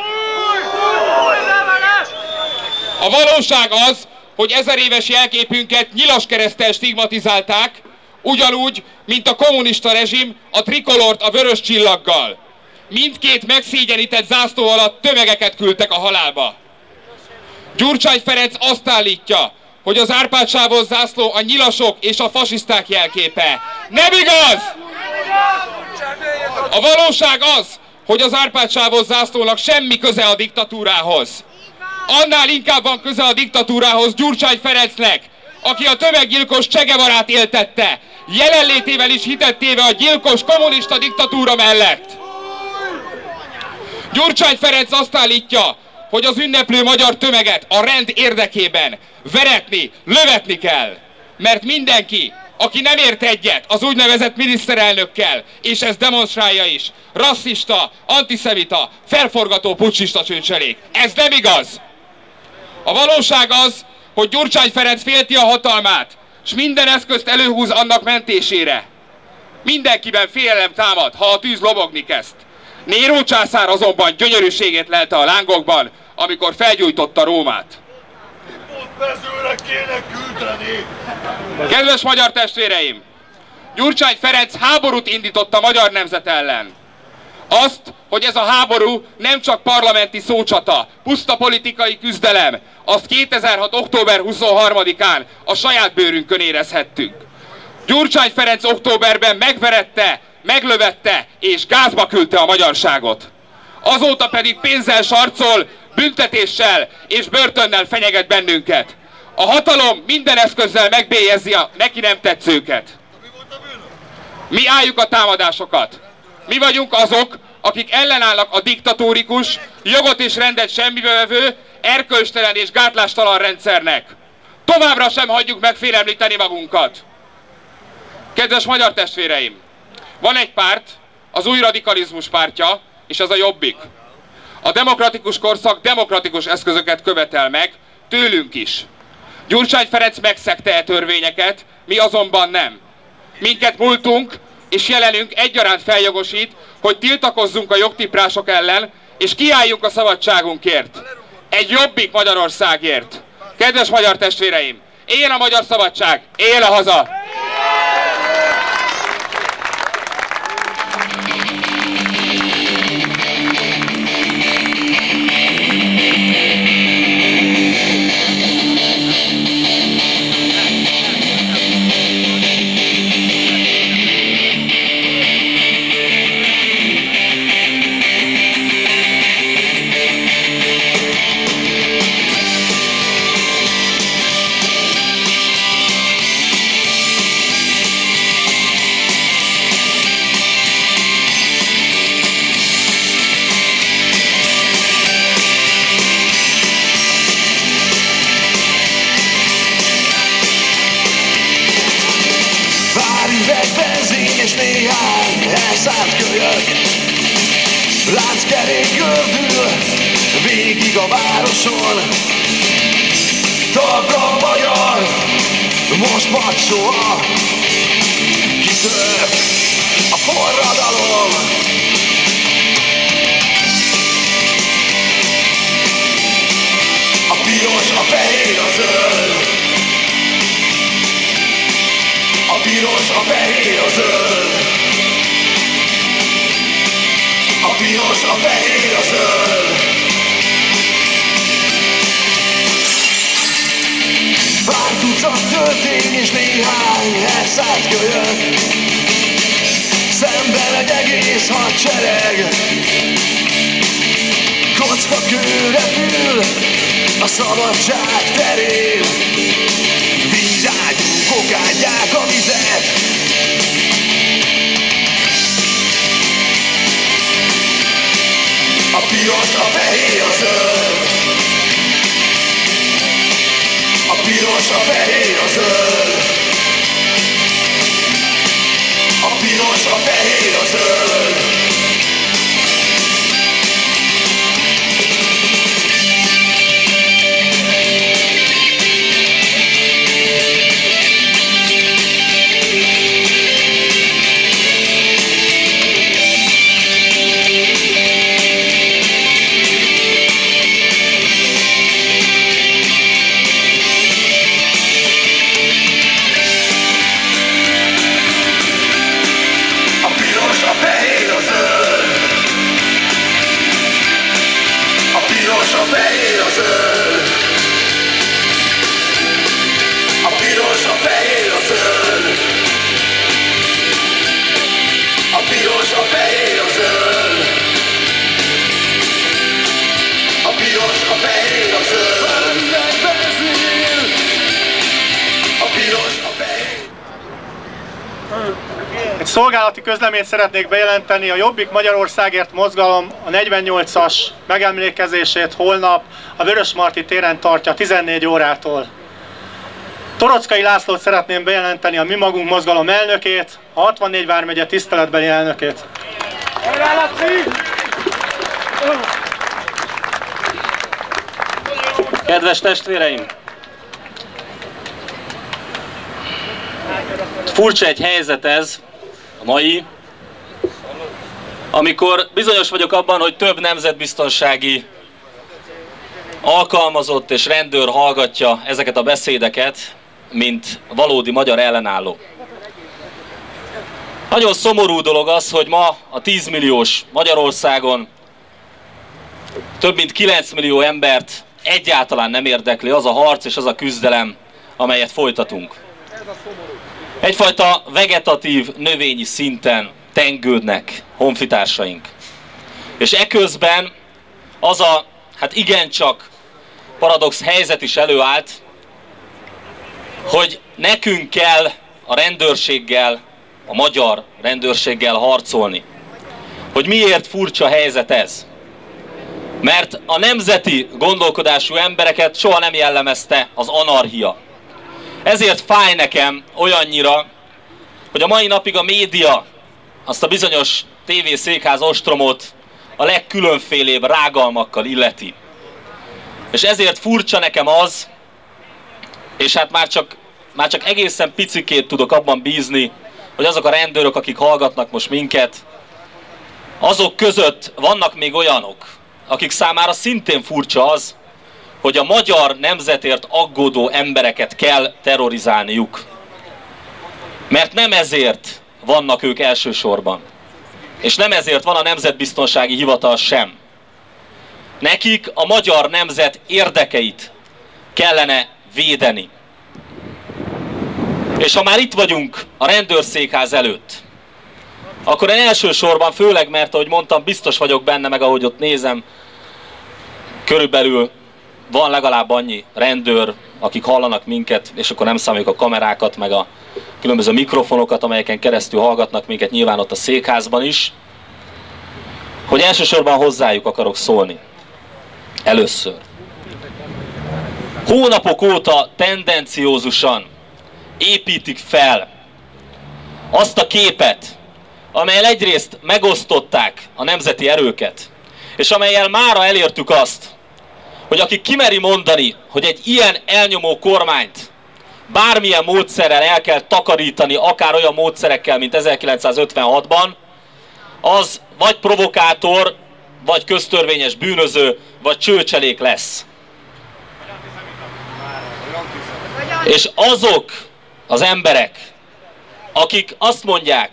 A valóság az, hogy ezer éves jelképünket nyilaskereszttel stigmatizálták, ugyanúgy, mint a kommunista rezsim a trikolort a vörös csillaggal. Mindkét megszégyenített zászló alatt tömegeket küldtek a halálba. Gyurcsány Ferenc azt állítja, hogy az Árpád-sávos zászló a nyilasok és a fasiszták jelképe. Nem igaz! A valóság az, hogy az Árpád-sávos zászlónak semmi köze a diktatúrához. Annál inkább van köze a diktatúrához Gyurcsány Ferencnek, aki a tömeggyilkos Che Guevarát éltette, jelenlétével is hitettéve a gyilkos kommunista diktatúra mellett. Gyurcsány Ferenc azt állítja, hogy az ünneplő magyar tömeget a rend érdekében veretni, lövetni kell. Mert mindenki, aki nem ért egyet az úgynevezett miniszterelnökkel, és ezt demonstrálja is, rasszista, antiszemita, felforgató puccsista csőcselék. Ez nem igaz! A valóság az, hogy Gyurcsány Ferenc félti a hatalmát, és minden eszközt előhúz annak mentésére. Mindenkiben félelem támad, ha a tűz lobogni kezd. Néró császár azonban gyönyörűségét lelte a lángokban, amikor felgyújtotta Rómát. Kedves magyar testvéreim! Gyurcsány Ferenc háborút indított a magyar nemzet ellen. Azt, hogy ez a háború nem csak parlamenti szócsata, puszta politikai küzdelem, azt kétezer-hat. október huszonharmadikán a saját bőrünkön érezhettünk. Gyurcsány Ferenc októberben megverette, meglövette és gázba küldte a magyarságot. Azóta pedig pénzzel sarcol, büntetéssel és börtönnel fenyeget bennünket. A hatalom minden eszközzel megbélyezi a neki nem tetszőket. Mi álljuk a támadásokat. Mi vagyunk azok, akik ellenállnak a diktatórikus, jogot és rendet semmibevevő, erkölcstelen és gátlástalan rendszernek. Továbbra sem hagyjuk megfélemlíteni magunkat. Kedves magyar testvéreim! Van egy párt, az új radikalizmus pártja, és ez a Jobbik. A demokratikus korszak demokratikus eszközöket követel meg, tőlünk is. Gyurcsány Ferenc megszegte e törvényeket, mi azonban nem. Minket múltunk és jelenünk egyaránt feljogosít, hogy tiltakozzunk a jogtiprások ellen, és kiálljunk a szabadságunkért. Egy Jobbik Magyarországért. Kedves magyar testvéreim, éljen a magyar szabadság, éljen a haza! És néhány elszánt kölyök, lánckerék gördül végig a városon. Talpra magyar, most vagy soha, kitör a forradalom. A piros, a fehér, a zöld, a fehér, a zöld. A piros, a fehér, a zöld. Pár tucat töltény és néhány elszállt kölyök, szemben egy egész hadsereg. Kocka kő repül a szabadság terén, vízágyú kokádják a vizet. A piros, a fehér, a zöld. A piros, a fehér, a zöld. A piros, a fehér, a zöld. Egy szolgálati közleményt szeretnék bejelenteni. A Jobbik Magyarországért mozgalom a negyvennyolcas megemlékezését holnap a Vörösmarty téren tartja tizennégy órától. Toroczkai Lászlót szeretném bejelenteni, a Mi Magunk mozgalom elnökét, a hatvannégy vármegye tiszteletbeli elnökét. Kedves testvéreim! Furcsa egy helyzet ez, a mai, amikor bizonyos vagyok abban, hogy több nemzetbiztonsági alkalmazott és rendőr hallgatja ezeket a beszédeket, mint valódi magyar ellenálló. Nagyon szomorú dolog az, hogy ma a tízmilliós Magyarországon több mint kilenc millió embert egyáltalán nem érdekli az a harc és az a küzdelem, amelyet folytatunk. Egyfajta vegetatív, növényi szinten tengődnek honfitársaink. És eközben az a, hát igencsak paradox helyzet is előállt, hogy nekünk kell a rendőrséggel, a magyar rendőrséggel harcolni. Hogy miért furcsa helyzet ez? Mert a nemzeti gondolkodású embereket soha nem jellemezte az anarchia. Ezért fáj nekem olyannyira, hogy a mai napig a média azt a bizonyos tévészékház ostromot a legkülönfélébb rágalmakkal illeti. És ezért furcsa nekem az, és hát már csak, már csak egészen picikét tudok abban bízni, hogy azok a rendőrök, akik hallgatnak most minket, azok között vannak még olyanok, akik számára szintén furcsa az, hogy a magyar nemzetért aggódó embereket kell terrorizálniuk. Mert nem ezért vannak ők elsősorban. És nem ezért van a Nemzetbiztonsági Hivatal sem. Nekik a magyar nemzet érdekeit kellene védeni. És ha már itt vagyunk a rendőrszékház előtt, akkor én elsősorban, főleg mert, ahogy mondtam, biztos vagyok benne, meg ahogy ott nézem, körülbelül van legalább annyi rendőr, akik hallanak minket, és akkor nem számoljuk a kamerákat, meg a különböző mikrofonokat, amelyeken keresztül hallgatnak minket nyilván ott a székházban is, hogy elsősorban hozzájuk akarok szólni. Először. Hónapok óta tendenciózusan építik fel azt a képet, amellyel egyrészt megosztották a nemzeti erőket, és amellyel mára elértük azt, hogy aki kimeri mondani, hogy egy ilyen elnyomó kormányt bármilyen módszerrel el kell takarítani, akár olyan módszerekkel, mint ezerkilencszázötvenhatban, az vagy provokátor, vagy köztörvényes bűnöző, vagy csőcselék lesz. És azok az emberek, akik azt mondják,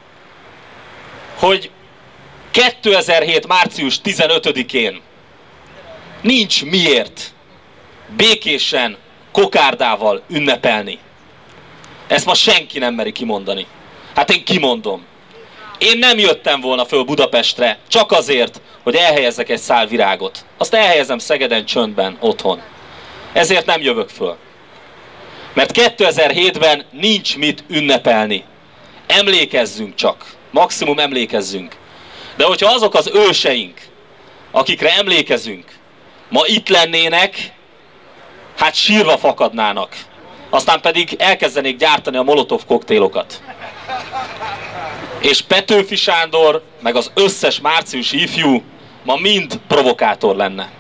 hogy kétezer-hét. március tizenötödikén nincs miért békésen, kokárdával ünnepelni. Ezt ma senki nem meri kimondani. Hát én kimondom. Én nem jöttem volna föl Budapestre csak azért, hogy elhelyezzek egy szál virágot. Azt elhelyezem Szegeden csöndben, otthon. Ezért nem jövök föl. Mert kétezer-hétben nincs mit ünnepelni. Emlékezzünk csak. Maximum emlékezzünk. De hogyha azok az őseink, akikre emlékezünk, ma itt lennének, hát sírva fakadnának. Aztán pedig elkezdenék gyártani a molotov koktélokat. És Petőfi Sándor, meg az összes márciusi ifjú ma mind provokátor lenne.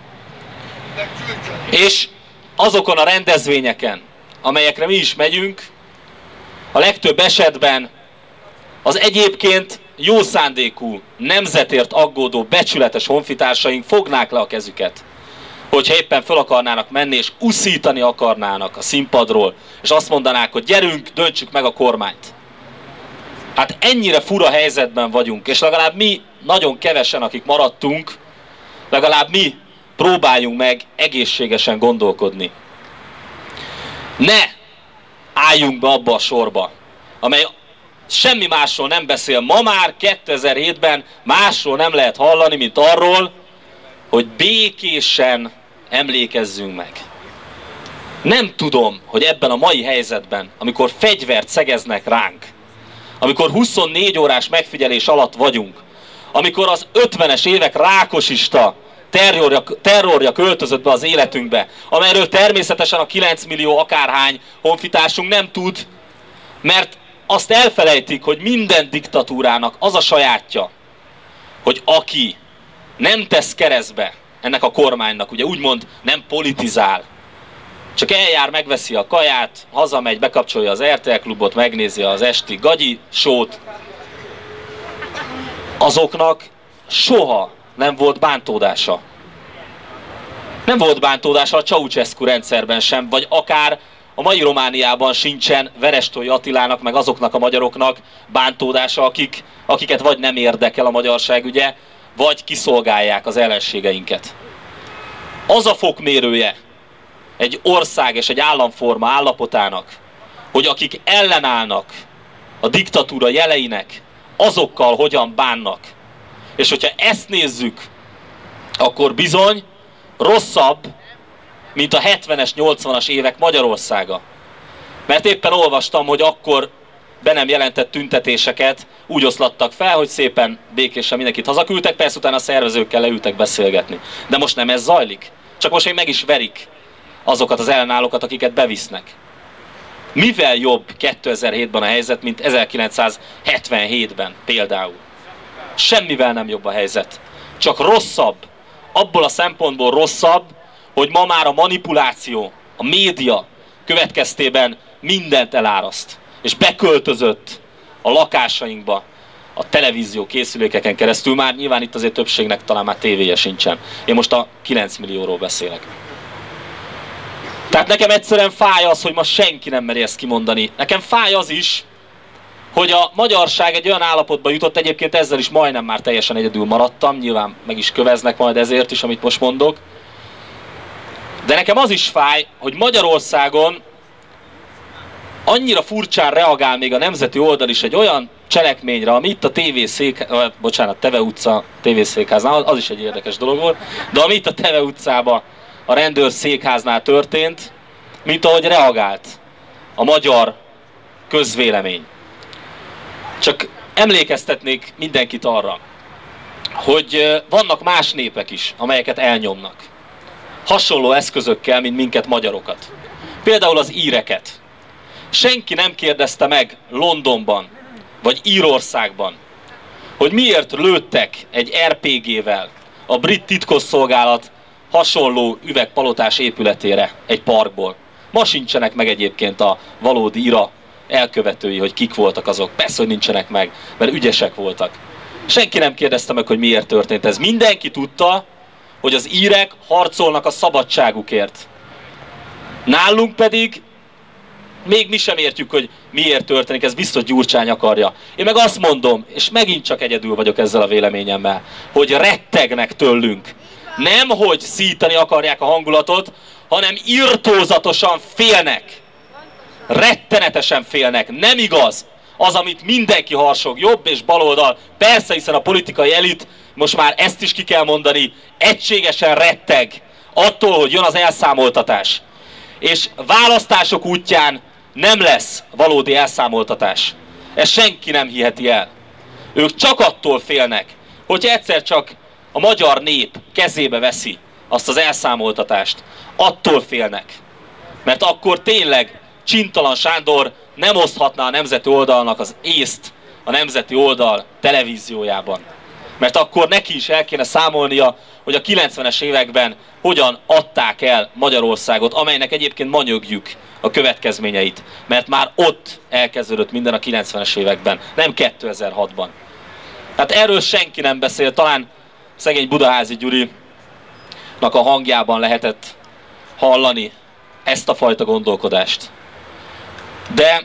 És azokon a rendezvényeken, amelyekre mi is megyünk, a legtöbb esetben az egyébként jó szándékú, nemzetért aggódó, becsületes honfitársaink fognák le a kezüket, hogyha éppen föl akarnának menni és uszítani akarnának a színpadról, és azt mondanák, hogy gyerünk, döntsük meg a kormányt. Hát ennyire fura helyzetben vagyunk, és legalább mi, nagyon kevesen, akik maradtunk, legalább mi próbáljunk meg egészségesen gondolkodni. Ne álljunk be abba a sorba, amely semmi másról nem beszél. Ma már kétezer-hétben másról nem lehet hallani, mint arról, hogy békésen emlékezzünk meg. Nem tudom, hogy ebben a mai helyzetben, amikor fegyvert szegeznek ránk, amikor huszonnégy órás megfigyelés alatt vagyunk, amikor az ötvenes évek rákosista terrorja, terrorja költözött be az életünkbe, amelyről természetesen a kilenc millió akárhány honfitársunk nem tud, mert azt elfelejtik, hogy minden diktatúrának az a sajátja, hogy aki nem tesz keresztbe ennek a kormánynak, ugye úgymond nem politizál, csak eljár, megveszi a kaját, hazamegy, bekapcsolja az er té el klubot, megnézi az esti gagyi sót, azoknak soha nem volt bántódása. Nem volt bántódása a Ceausescu rendszerben sem, vagy akár a mai Romániában sincsen Verestói Attilának, meg azoknak a magyaroknak bántódása, akik, akiket vagy nem érdekel a magyarság ügye, vagy kiszolgálják az ellenségeinket. Az a fokmérője egy ország és egy államforma állapotának, hogy akik ellenállnak a diktatúra jeleinek, azokkal hogyan bánnak. És hogyha ezt nézzük, akkor bizony rosszabb, mint a hetvenes, nyolcvanas évek Magyarországa. Mert éppen olvastam, hogy akkor be nem jelentett tüntetéseket úgy oszlattak fel, hogy szépen békésen mindenkit hazaküldtek, persze utána a szervezőkkel leültek beszélgetni. De most nem ez zajlik. Csak most még meg is verik azokat az ellenállókat, akiket bevisznek. Mivel jobb kétezer-hétben a helyzet, mint ezerkilencszázhetvenhétben például? Semmivel nem jobb a helyzet. Csak rosszabb. Abból a szempontból rosszabb, hogy ma már a manipuláció, a média következtében mindent eláraszt. És beköltözött a lakásainkba a televízió készülékeken keresztül. Már nyilván itt azért többségnek talán már tévéje sincsen. Én most a kilenc millióról beszélek. Tehát nekem egyszerűen fáj az, hogy ma senki nem meri ezt kimondani. Nekem fáj az is, hogy a magyarság egy olyan állapotba jutott, egyébként ezzel is majdnem már teljesen egyedül maradtam, nyilván meg is köveznek majd ezért is, amit most mondok. De nekem az is fáj, hogy Magyarországon annyira furcsán reagál még a nemzeti oldal is egy olyan cselekményre, ami itt a tévészék, bocsánat, Teve utca tévészékháznál, az is egy érdekes dolog volt, de ami itt a Teve utcában a rendőrszékháznál történt, mint ahogy reagált a magyar közvélemény. Csak emlékeztetnék mindenkit arra, hogy vannak más népek is, amelyeket elnyomnak. Hasonló eszközökkel, mint minket magyarokat. Például az íreket. Senki nem kérdezte meg Londonban, vagy Írországban, hogy miért lőttek egy er pé gével a brit titkosszolgálat hasonló üvegpalotás épületére egy parkból. Ma sincsenek meg egyébként a valódi ira elkövetői, hogy kik voltak azok. Persze, hogy nincsenek meg, mert ügyesek voltak. Senki nem kérdezte meg, hogy miért történt ez. Mindenki tudta, hogy az írek harcolnak a szabadságukért. Nálunk pedig még mi sem értjük, hogy miért történik, ez biztos Gyurcsány akarja. Én meg azt mondom, és megint csak egyedül vagyok ezzel a véleményemmel, hogy rettegnek tőlünk. Nem, hogy szítani akarják a hangulatot, hanem irtózatosan félnek. Rettenetesen félnek. Nem igaz az, amit mindenki harsog, jobb és baloldal. Persze, hiszen a politikai elit, most már ezt is ki kell mondani, egységesen retteg attól, hogy jön az elszámoltatás. És választások útján nem lesz valódi elszámoltatás. Ezt senki nem hiheti el. Ők csak attól félnek, hogy egyszer csak a magyar nép kezébe veszi azt az elszámoltatást. Attól félnek. Mert akkor tényleg Csintalan Sándor nem oszthatná a nemzeti oldalnak az észt a nemzeti oldal televíziójában. Mert akkor neki is el kéne számolnia, hogy a kilencvenes években hogyan adták el Magyarországot, amelynek egyébként ma nyögjük a következményeit. Mert már ott elkezdődött minden a kilencvenes években, nem kétezer-hatban. Hát erről senki nem beszél, talán szegény Budaházy Gyurinak a hangjában lehetett hallani ezt a fajta gondolkodást. De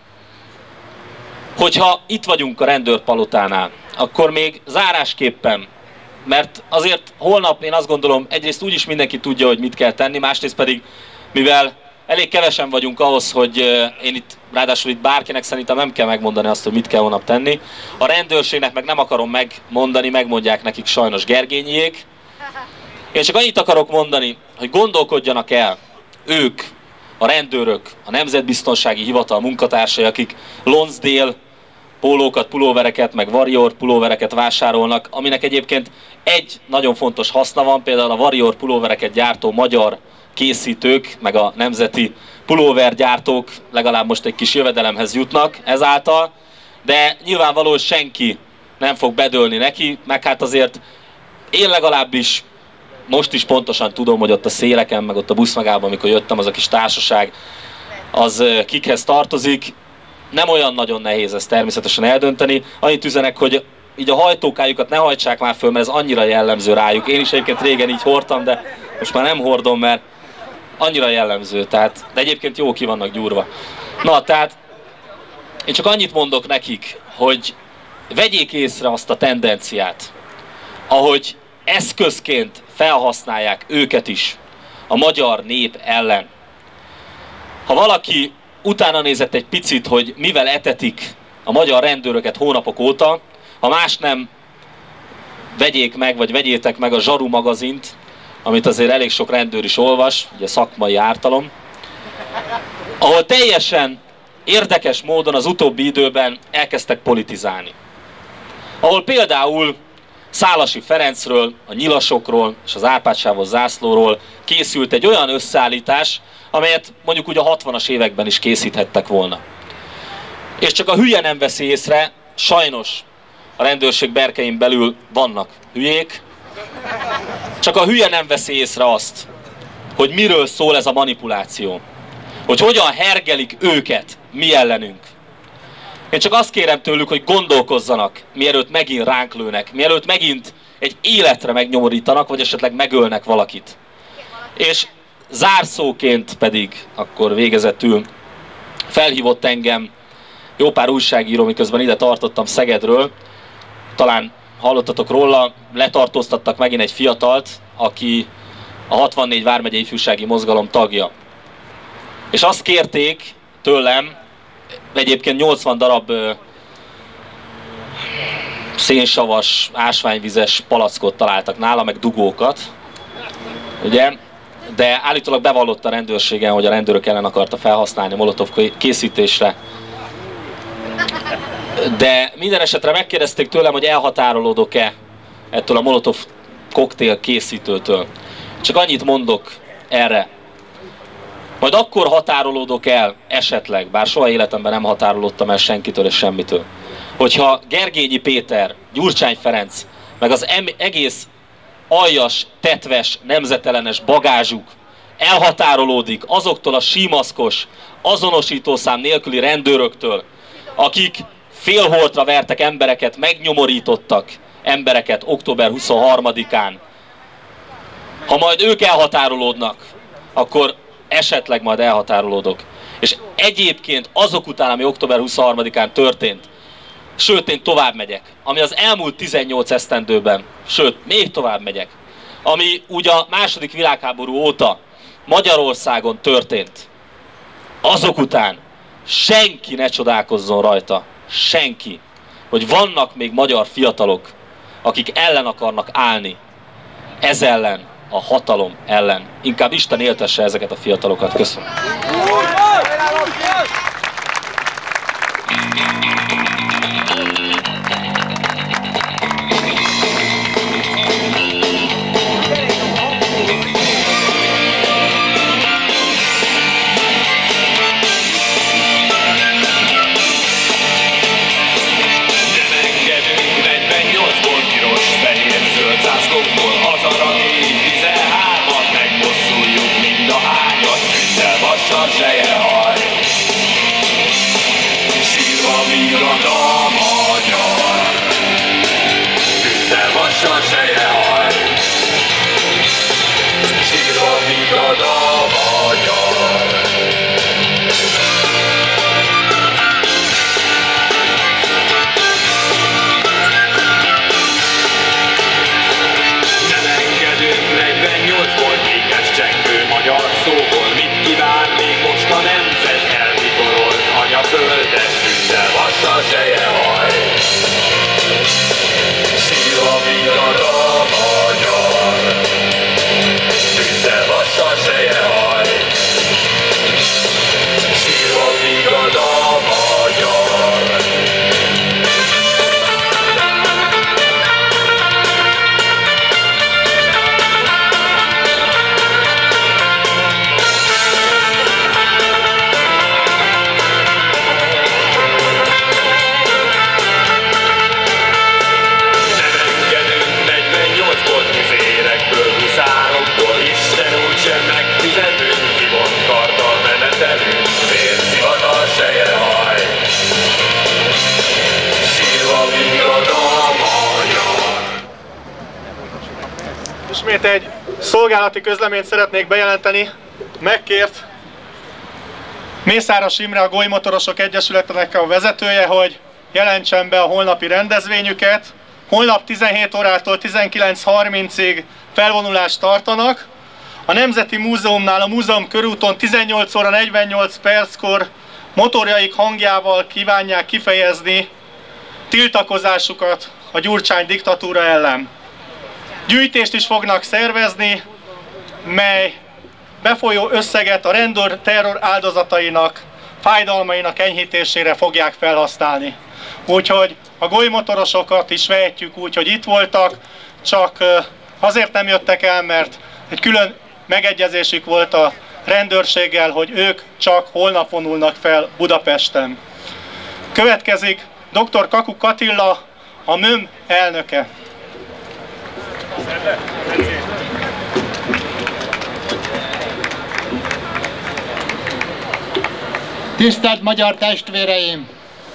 hogyha itt vagyunk a rendőrpalotánál, akkor még zárásképpen, mert azért holnap én azt gondolom, egyrészt úgyis mindenki tudja, hogy mit kell tenni, másrészt pedig, mivel elég kevesen vagyunk ahhoz, hogy én itt, ráadásul itt bárkinek szerintem nem kell megmondani azt, hogy mit kell holnap tenni. A rendőrségnek meg nem akarom megmondani, megmondják nekik sajnos Gergényiék. Én csak annyit akarok mondani, hogy gondolkodjanak el ők, a rendőrök, a Nemzetbiztonsági Hivatal munkatársai, akik Lonsdale pólókat, pulóvereket, meg Warrior pulóvereket vásárolnak, aminek egyébként egy nagyon fontos haszna van, például a Warrior pulóvereket gyártó magyar készítők, meg a nemzeti pulóvergyártók legalább most egy kis jövedelemhez jutnak ezáltal, de nyilvánvaló senki nem fog bedőlni neki, meg hát azért én legalábbis most is pontosan tudom, hogy ott a széleken, meg ott a buszmegában, amikor jöttem, az a kis társaság, az kikhez tartozik. Nem olyan nagyon nehéz ezt természetesen eldönteni. Annyit üzenek, hogy így a hajtókájukat ne hajtsák már föl, mert ez annyira jellemző rájuk. Én is egyébként régen így hordtam, de most már nem hordom, mert annyira jellemző. Tehát, de egyébként jó ki vannak gyúrva. Na, tehát én csak annyit mondok nekik, hogy vegyék észre azt a tendenciát, ahogy eszközként felhasználják őket is a magyar nép ellen. Ha valaki utána nézett egy picit, hogy mivel etetik a magyar rendőröket hónapok óta, ha más nem, vegyék meg, vagy vegyétek meg a Zsaru magazint, amit azért elég sok rendőr is olvas, ugye szakmai ártalom, ahol teljesen érdekes módon az utóbbi időben elkezdtek politizálni. Ahol például Szálasi Ferencről, a nyilasokról és az Árpád-sávos zászlóról készült egy olyan összeállítás, amelyet mondjuk úgy a hatvanas években is készíthettek volna. És csak a hülye nem veszi észre, sajnos a rendőrség berkein belül vannak hülyék, csak a hülye nem veszi észre azt, hogy miről szól ez a manipuláció. Hogy hogyan hergelik őket mi ellenünk. Én csak azt kérem tőlük, hogy gondolkozzanak, mielőtt megint ránk lőnek, mielőtt megint egy életre megnyomorítanak, vagy esetleg megölnek valakit. És zárszóként pedig, akkor végezetül felhívott engem jó pár újságíró, miközben ide tartottam Szegedről. Talán hallottatok róla, letartóztattak megint egy fiatalt, aki a hatvannégy vármegyei ifjúsági mozgalom tagja. És azt kérték tőlem, egyébként nyolcvan darab ö, szénsavas, ásványvizes palackot találtak nála, meg dugókat, ugye? De állítólag bevallotta a rendőrségen, hogy a rendőrök ellen akarta felhasználni a molotov készítésre. De minden esetre megkérdezték tőlem, hogy elhatárolódok-e ettől a molotov koktél készítőtől. Csak annyit mondok erre. Majd akkor határolódok el esetleg, bár soha életemben nem határolódtam el senkitől és semmitől, hogyha Gergényi Péter, Gyurcsány Ferenc, meg az egész aljas, tetves, nemzetellenes bagázsuk elhatárolódik azoktól a símaszkos, azonosítószám nélküli rendőröktől, akik félholtra vertek embereket, megnyomorítottak embereket október huszonharmadikán. Ha majd ők elhatárolódnak, akkor esetleg majd elhatárolódok. És egyébként azok után, ami október huszonharmadikán történt, sőt, én tovább megyek, ami az elmúlt tizennyolc esztendőben, sőt, még tovább megyek, ami ugye a második világháború óta Magyarországon történt, azok után senki ne csodálkozzon rajta, senki, hogy vannak még magyar fiatalok, akik ellen akarnak állni, ez ellen, a hatalom ellen. Inkább Isten éltesse ezeket a fiatalokat. Köszönöm. Ismét egy szolgálati közleményt szeretnék bejelenteni. Megkért Mészáros Imre, a Golymotorosok Egyesületének a vezetője, hogy jelentsen be a holnapi rendezvényüket. Holnap tizenhét órától tizenkilenc harmincig felvonulást tartanak. A Nemzeti Múzeumnál a múzeum körúton tizennyolc óra negyvennyolc perckor motorjaik hangjával kívánják kifejezni tiltakozásukat a Gyurcsány diktatúra ellen. Gyűjtést is fognak szervezni, mely befolyó összeget a rendőr terror áldozatainak, fájdalmainak enyhítésére fogják felhasználni. Úgyhogy a golymotorosokat is vehetjük úgy, hogy itt voltak, csak azért nem jöttek el, mert egy külön megegyezésük volt a rendőrséggel, hogy ők csak holnap vonulnak fel Budapesten. Következik dr. Kakuk Attila, a MÖM elnöke. Tisztelt magyar testvéreim!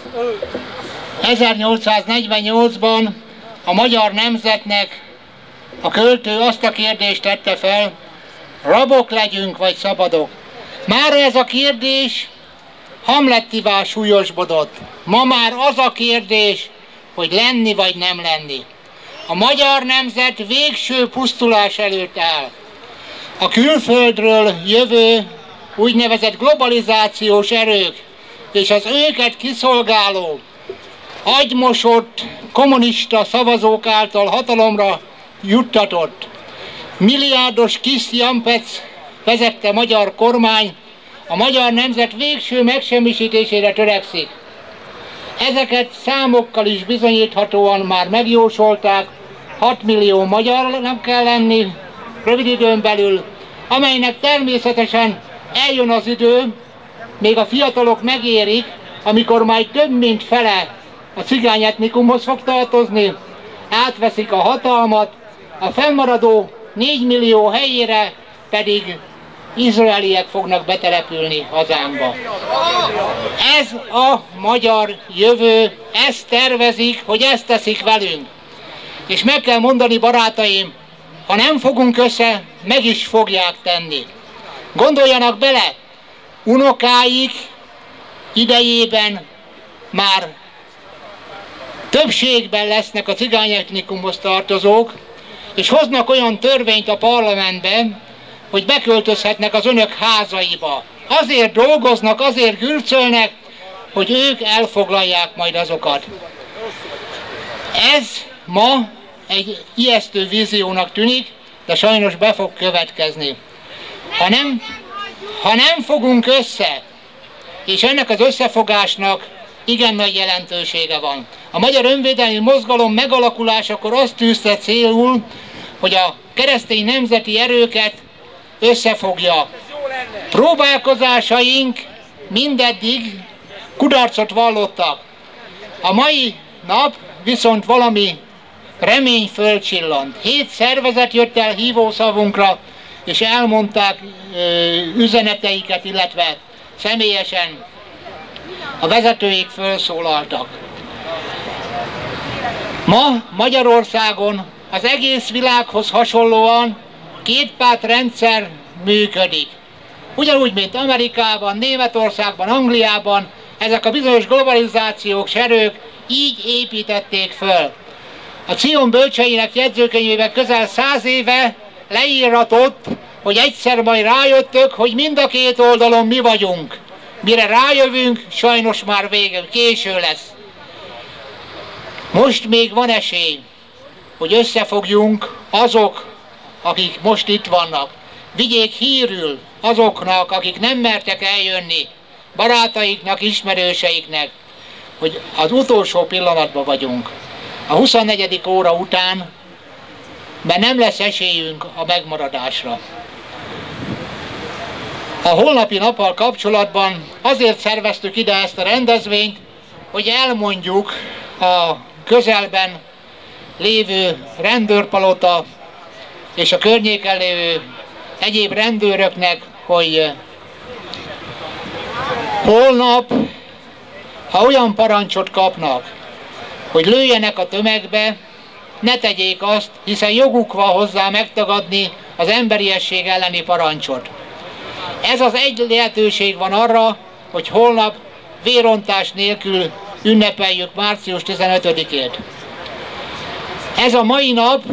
ezernyolcszáznegyvennyolcban a magyar nemzetnek a költő azt a kérdést tette fel, rabok legyünk vagy szabadok. Mára ez a kérdés Hamlettivá súlyosbodott. Ma már az a kérdés, hogy lenni vagy nem lenni. A magyar nemzet végső pusztulás előtt áll. A külföldről jövő úgynevezett globalizációs erők és az őket kiszolgáló, agymosott kommunista szavazók által hatalomra juttatott milliárdos kis Jampec vezette magyar kormány a magyar nemzet végső megsemmisítésére törekszik. Ezeket számokkal is bizonyíthatóan már megjósolták, hat millió magyarnak kell lenni rövid időn belül, amelynek természetesen eljön az idő, még a fiatalok megérik, amikor majd több mint fele a cigány etnikumhoz fog tartozni, átveszik a hatalmat, a fennmaradó négy millió helyére pedig izraeliek fognak betelepülni hazánkba. Ez a magyar jövő, ezt tervezik, hogy ezt teszik velünk. És meg kell mondani, barátaim, ha nem fogunk össze, meg is fogják tenni. Gondoljanak bele, unokáik idejében már többségben lesznek a cigány etnikumhoz tartozók, és hoznak olyan törvényt a parlamentben, hogy beköltözhetnek az önök házaiba. Azért dolgoznak, azért gürcölnek, hogy ők elfoglalják majd azokat. Ez ma egy ijesztő víziónak tűnik, de sajnos be fog következni. Ha nem, ha nem fogunk össze, és ennek az összefogásnak igen nagy jelentősége van. A Magyar Önvédelmi Mozgalom megalakulásakor azt tűzte célul, hogy a keresztény nemzeti erőket összefogja. Próbálkozásaink mindeddig kudarcot vallottak. A mai nap viszont valami remény fölcsillant. Hét szervezet jött el hívószavunkra, és elmondták ö, üzeneteiket, illetve személyesen a vezetőik felszólaltak. Ma Magyarországon az egész világhoz hasonlóan kétpártrendszer működik. Ugyanúgy, mint Amerikában, Németországban, Angliában, ezek a bizonyos globalizációs erők így építették föl. A Cion bölcseinek jegyzőkönyvében közel száz éve leíratott, hogy egyszer majd rájöttök, hogy mind a két oldalon mi vagyunk. Mire rájövünk, sajnos már vége, késő lesz. Most még van esély, hogy összefogjunk azok, akik most itt vannak. Vigyék hírül azoknak, akik nem mertek eljönni, barátaiknak, ismerőseiknek, hogy az utolsó pillanatban vagyunk. A huszonnegyedik óra után, mert nem lesz esélyünk a megmaradásra. A holnapi nappal kapcsolatban azért szerveztük ide ezt a rendezvényt, hogy elmondjuk a közelben lévő rendőrpalota és a környéken lévő egyéb rendőröknek, hogy holnap, ha olyan parancsot kapnak, hogy lőjenek a tömegbe, ne tegyék azt, hiszen joguk van hozzá megtagadni az emberiesség elleni parancsot. Ez az egy lehetőség van arra, hogy holnap vérontás nélkül ünnepeljük március tizenötödikét. Ez a mai nap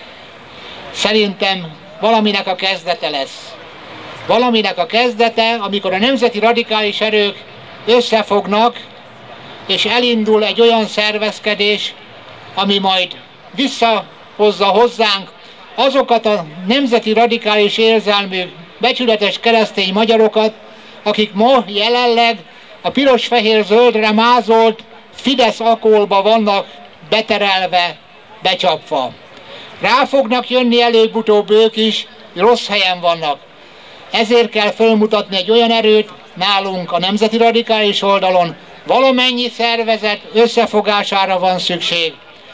szerintem valaminek a kezdete lesz. Valaminek a kezdete, amikor a nemzeti radikális erők összefognak, és elindul egy olyan szervezkedés, ami majd visszahozza hozzánk azokat a nemzeti radikális érzelmű, becsületes keresztény magyarokat, akik ma jelenleg a piros-fehér-zöldre mázolt Fidesz akólba vannak beterelve, becsapva. Rá fognak jönni előbb-utóbb ők is, rossz helyen vannak. Ezért kell fölmutatni egy olyan erőt nálunk a nemzeti radikális oldalon, valamennyi szervezet összefogására van szükség.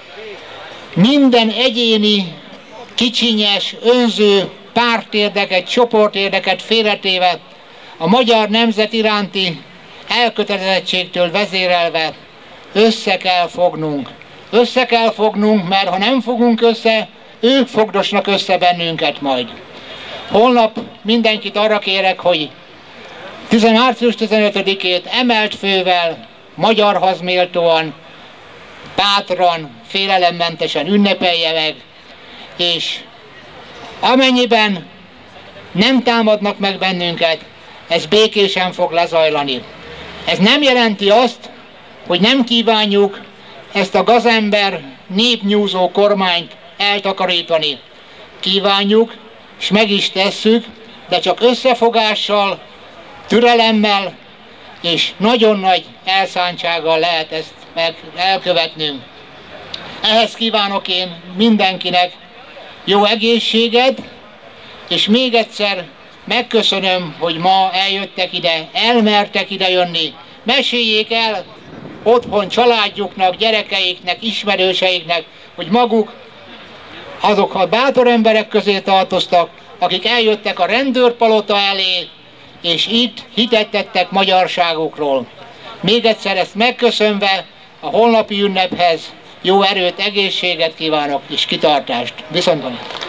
Minden egyéni, kicsinyes, önző pártérdeket, csoportérdeket félretéve, a magyar nemzet iránti elkötelezettségtől vezérelve össze kell fognunk. Össze kell fognunk, mert ha nem fogunk össze, ők fogdosnak össze bennünket majd. Holnap mindenkit arra kérek, hogy március tizenötödikét emelt fővel, magyarhoz méltóan, bátran, félelemmentesen ünnepelje meg, és amennyiben nem támadnak meg bennünket, ez békésen fog lezajlani. Ez nem jelenti azt, hogy nem kívánjuk ezt a gazember népnyúzó kormányt eltakarítani. Kívánjuk, és meg is tesszük, de csak összefogással, türelemmel és nagyon nagy elszántsággal lehet ezt meg elkövetnünk. Ehhez kívánok én mindenkinek jó egészséget, és még egyszer megköszönöm, hogy ma eljöttek ide, elmertek ide jönni. Meséljék el otthon családjuknak, gyerekeiknek, ismerőseiknek, hogy maguk azok a bátor emberek közé tartoztak, akik eljöttek a rendőrpalota elé, és itt hitet tettek magyarságukról. Még egyszer ezt megköszönve a holnapi ünnephez jó erőt, egészséget kívánok és kitartást. Viszontlátásra!